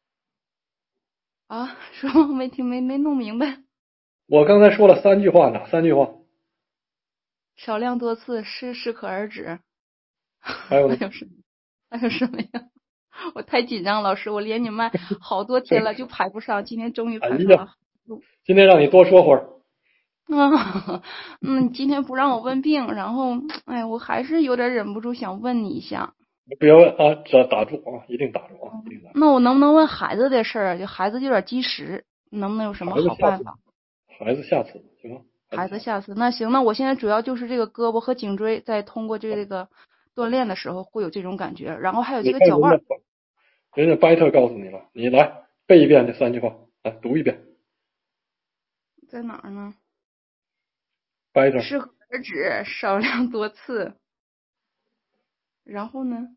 啊，说没听没没弄明白。 我刚才说了三句话，哪三句话？ 少量多次，适适可而止。 还有呢？ 还有什么？还有什么呀？我太紧张，老师，我连你们好多天了就排不上，今天终于排上了。 今天让你多说会儿。 啊，嗯，今天不让我问病，然后，哎，我还是有点忍不住想问你一下。 你不要问啊，只要打住啊，一定打住啊！一定打住。 那我能不能问孩子的事儿？就孩子有点积食，能不能有什么好办法？ 孩子下次行吗？ 孩子下次，那行，那我现在主要就是这个胳膊和颈椎，在通过这个锻炼的时候会有这种感觉，然后还有这个脚腕。 人家拜特告诉你了，你来背一遍这三句话，来读一遍。 在哪儿呢？ 拜特。 适可而止，少量多次。然后呢？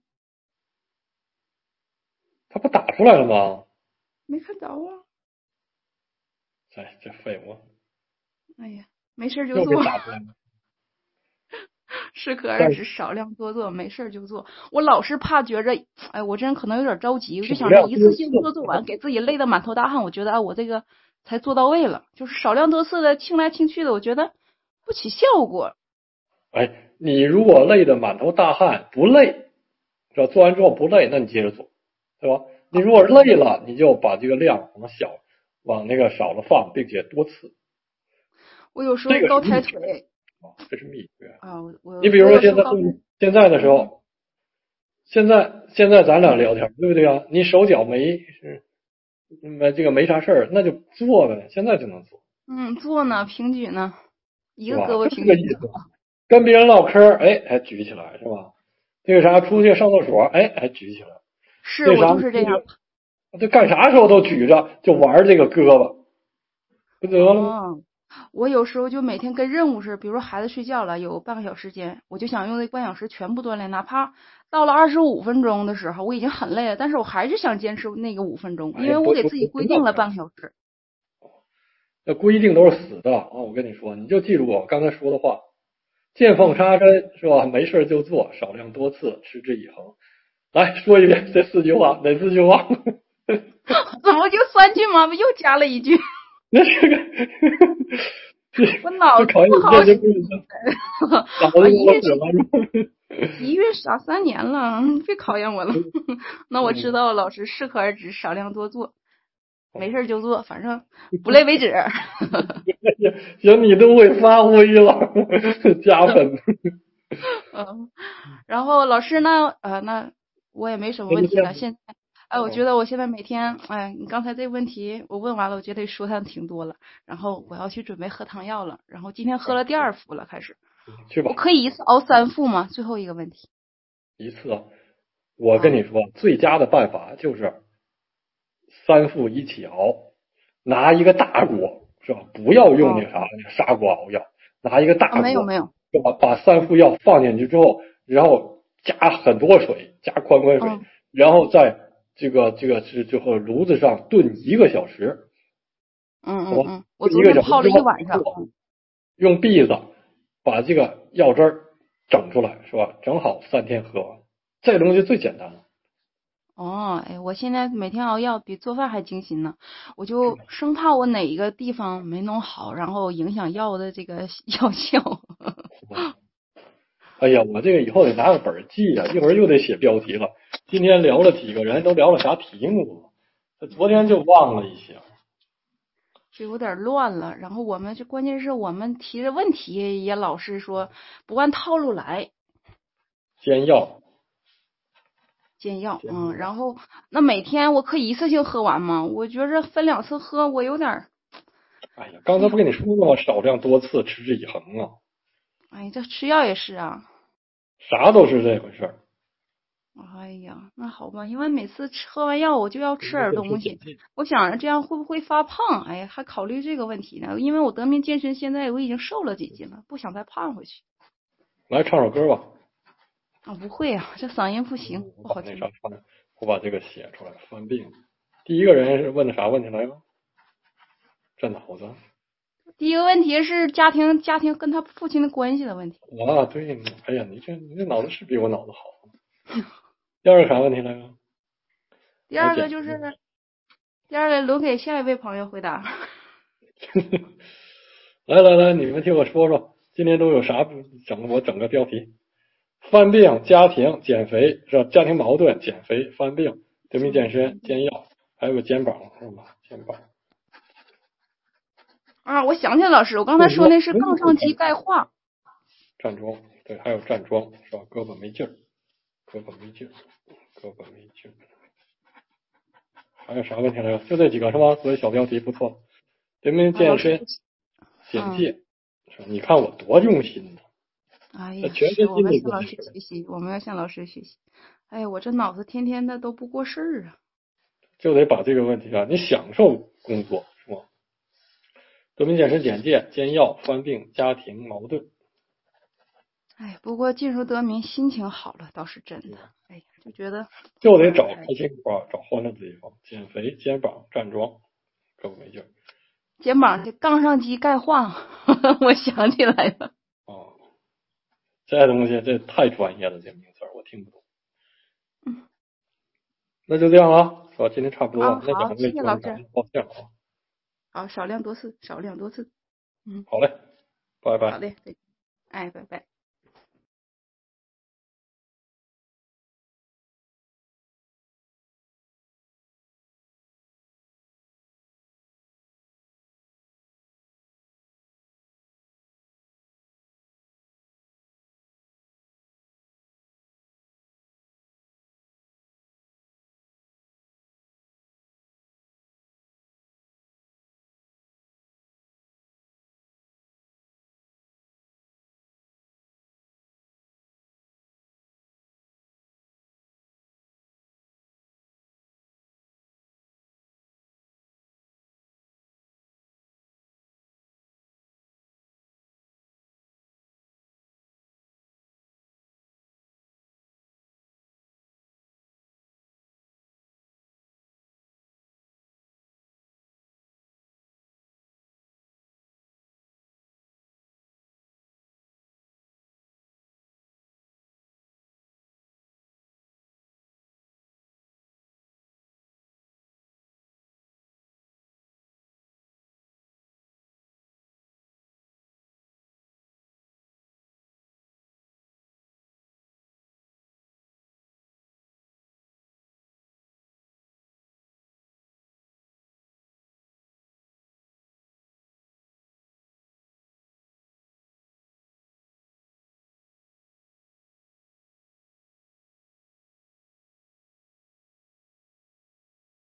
他不打出来了吗？ 没看着啊。 哎，这废物。 哎呀，没事就做。适可而止，少量多做，没事就做。我老是怕觉着，哎，我这人可能有点着急，我就想着一次性做做完，给自己累得满头大汗。我觉得啊，我这个才做到位了。就是少量多次的轻来轻去的，我觉得不起效果。 哎，你如果累得满头大汗不累，是吧？做完之后不累，那你接着做，对吧？你如果累了，你就把这个量往小，往那个少了放，并且多次。 我有时候高抬腿。 这是秘诀啊！我我你比如说现在现在的时候，现在现在咱俩聊天，对不对啊？你手脚没是没这个没啥事儿，那就做呗，现在就能做。 嗯，做呢，平举呢，一个胳膊平举。 跟别人唠嗑，哎哎举起来是吧？那个啥，出去上厕所，哎哎举起来。 是我就是这样。 这干啥时候都举着，就玩这个胳膊，不得了吗？ 哦我有时候就每天跟任务似的，比如说孩子睡觉了，有半个小时间，我就想用那半小时全部锻炼，哪怕到了二十五分钟的时候，我已经很累了，但是我还是想坚持那个五分钟，因为我给自己规定了半个小时。 那规定都是死的啊！我跟你说，你就记住我刚才说的话，见缝插针是吧？没事就做，少量多次，持之以恒。来说一遍这四句话，哪四句话？ 怎么就三句吗？不又加了一句？ 那这个， 我脑子不好使。一月一月傻三年了，别考验我了。那我知道了，老师适可而止，少量多做，没事就做，反正不累为止。 行，你都会发挥了，加分。 嗯，然后老师那呃那我也没什么问题了，现在。哎，我觉得我现在每天，哎，你刚才这个问题我问完了，我觉得说的挺多了。然后我要去准备喝汤药了，然后今天喝了第二副了，开始。 去吧。 我可以一次熬三副吗？最后一个问题。 一次啊，我跟你说，啊、最佳的办法就是三副一起熬，拿一个大锅是吧？不要用那啥、哦、那个砂锅熬药，拿一个大锅， 哦、没有没有， 是吧？把三副药放进去之后，然后加很多水，加宽宽水， 哦、 然后再。这个这个是最后炉子上炖一个小时， 嗯嗯嗯，我昨天泡了一晚上， 用篦子把这个药汁儿整出来，是吧？正好三天喝完，这东西最简单了。 哦，哎，我现在每天熬药比做饭还精心呢，我就生怕我哪一个地方没弄好，然后影响药的这个药效。 哎呀，我这个以后得拿个本记呀、啊，一会儿又得写标题了。 今天聊了几个人，都聊了啥题目？他昨天就忘了一些， 就有点乱了。然后我们就关键是我们提的问题也老是说不按套路来。 煎药。 煎药，嗯，然后那每天我可以一次性喝完吗？我觉着分两次喝，我有点。 哎呀，刚才不跟你说了吗？少量多次，持之以恒啊。 哎，这吃药也是啊。 啥都是这回事儿。 哎呀，那好吧，因为每次吃喝完药我就要吃点东西，我想着这样会不会发胖？哎呀，还考虑这个问题呢。因为我得名健身，现在我已经瘦了几斤了，不想再胖回去。 来唱首歌吧。 啊，不会啊，这嗓音不行，不好听。 那啥，我把这个写出来。犯病，第一个人是问的啥问题来着？这脑子。 第一个问题是家庭家庭跟他父亲的关系的问题。 啊，对，哎呀，你这你这脑子是比我脑子好。第二个啥问题来着？ 第二个就是，第二个留给下一位朋友回答。 来来来，你们听我说说，今天都有啥整？我整个标题。犯病、家庭、减肥是吧？家庭矛盾、减肥、犯病、得名健身、煎药，还有个肩膀是吧？肩膀。 啊，我想起来，老师，我刚才说那是杠上肌钙化。 站桩，对，还有站桩是吧？胳膊没劲儿，胳膊没劲儿，胳膊没劲儿。还有啥问题来着？就这几个是吧？所以小标题不错。得名健身、简介，是吧？你看我多用心呢。 哎呀，是我们向老师学习，我们要向老师学习。哎呀，我这脑子天天的都不过事儿啊。 就得把这个问题啊，你享受工作是吗？得名健身简介、煎药、犯病、家庭矛盾。 哎，不过进入得名，心情好了倒是真的。哎呀，就觉得就得找开心果，找欢乐的地方。减肥、肩膀、站桩，胳膊没劲儿。 肩膀这杠上肌钙化，我想起来了。 哦。这东西这太专业了，这名词我听不懂。 嗯， 那就这样啊，是吧？今天差不多了， 啊、 那好，谢谢老师， 抱歉啊。 好，少量多次，少量多次。嗯， 好嘞，拜拜。 好嘞，哎，拜拜。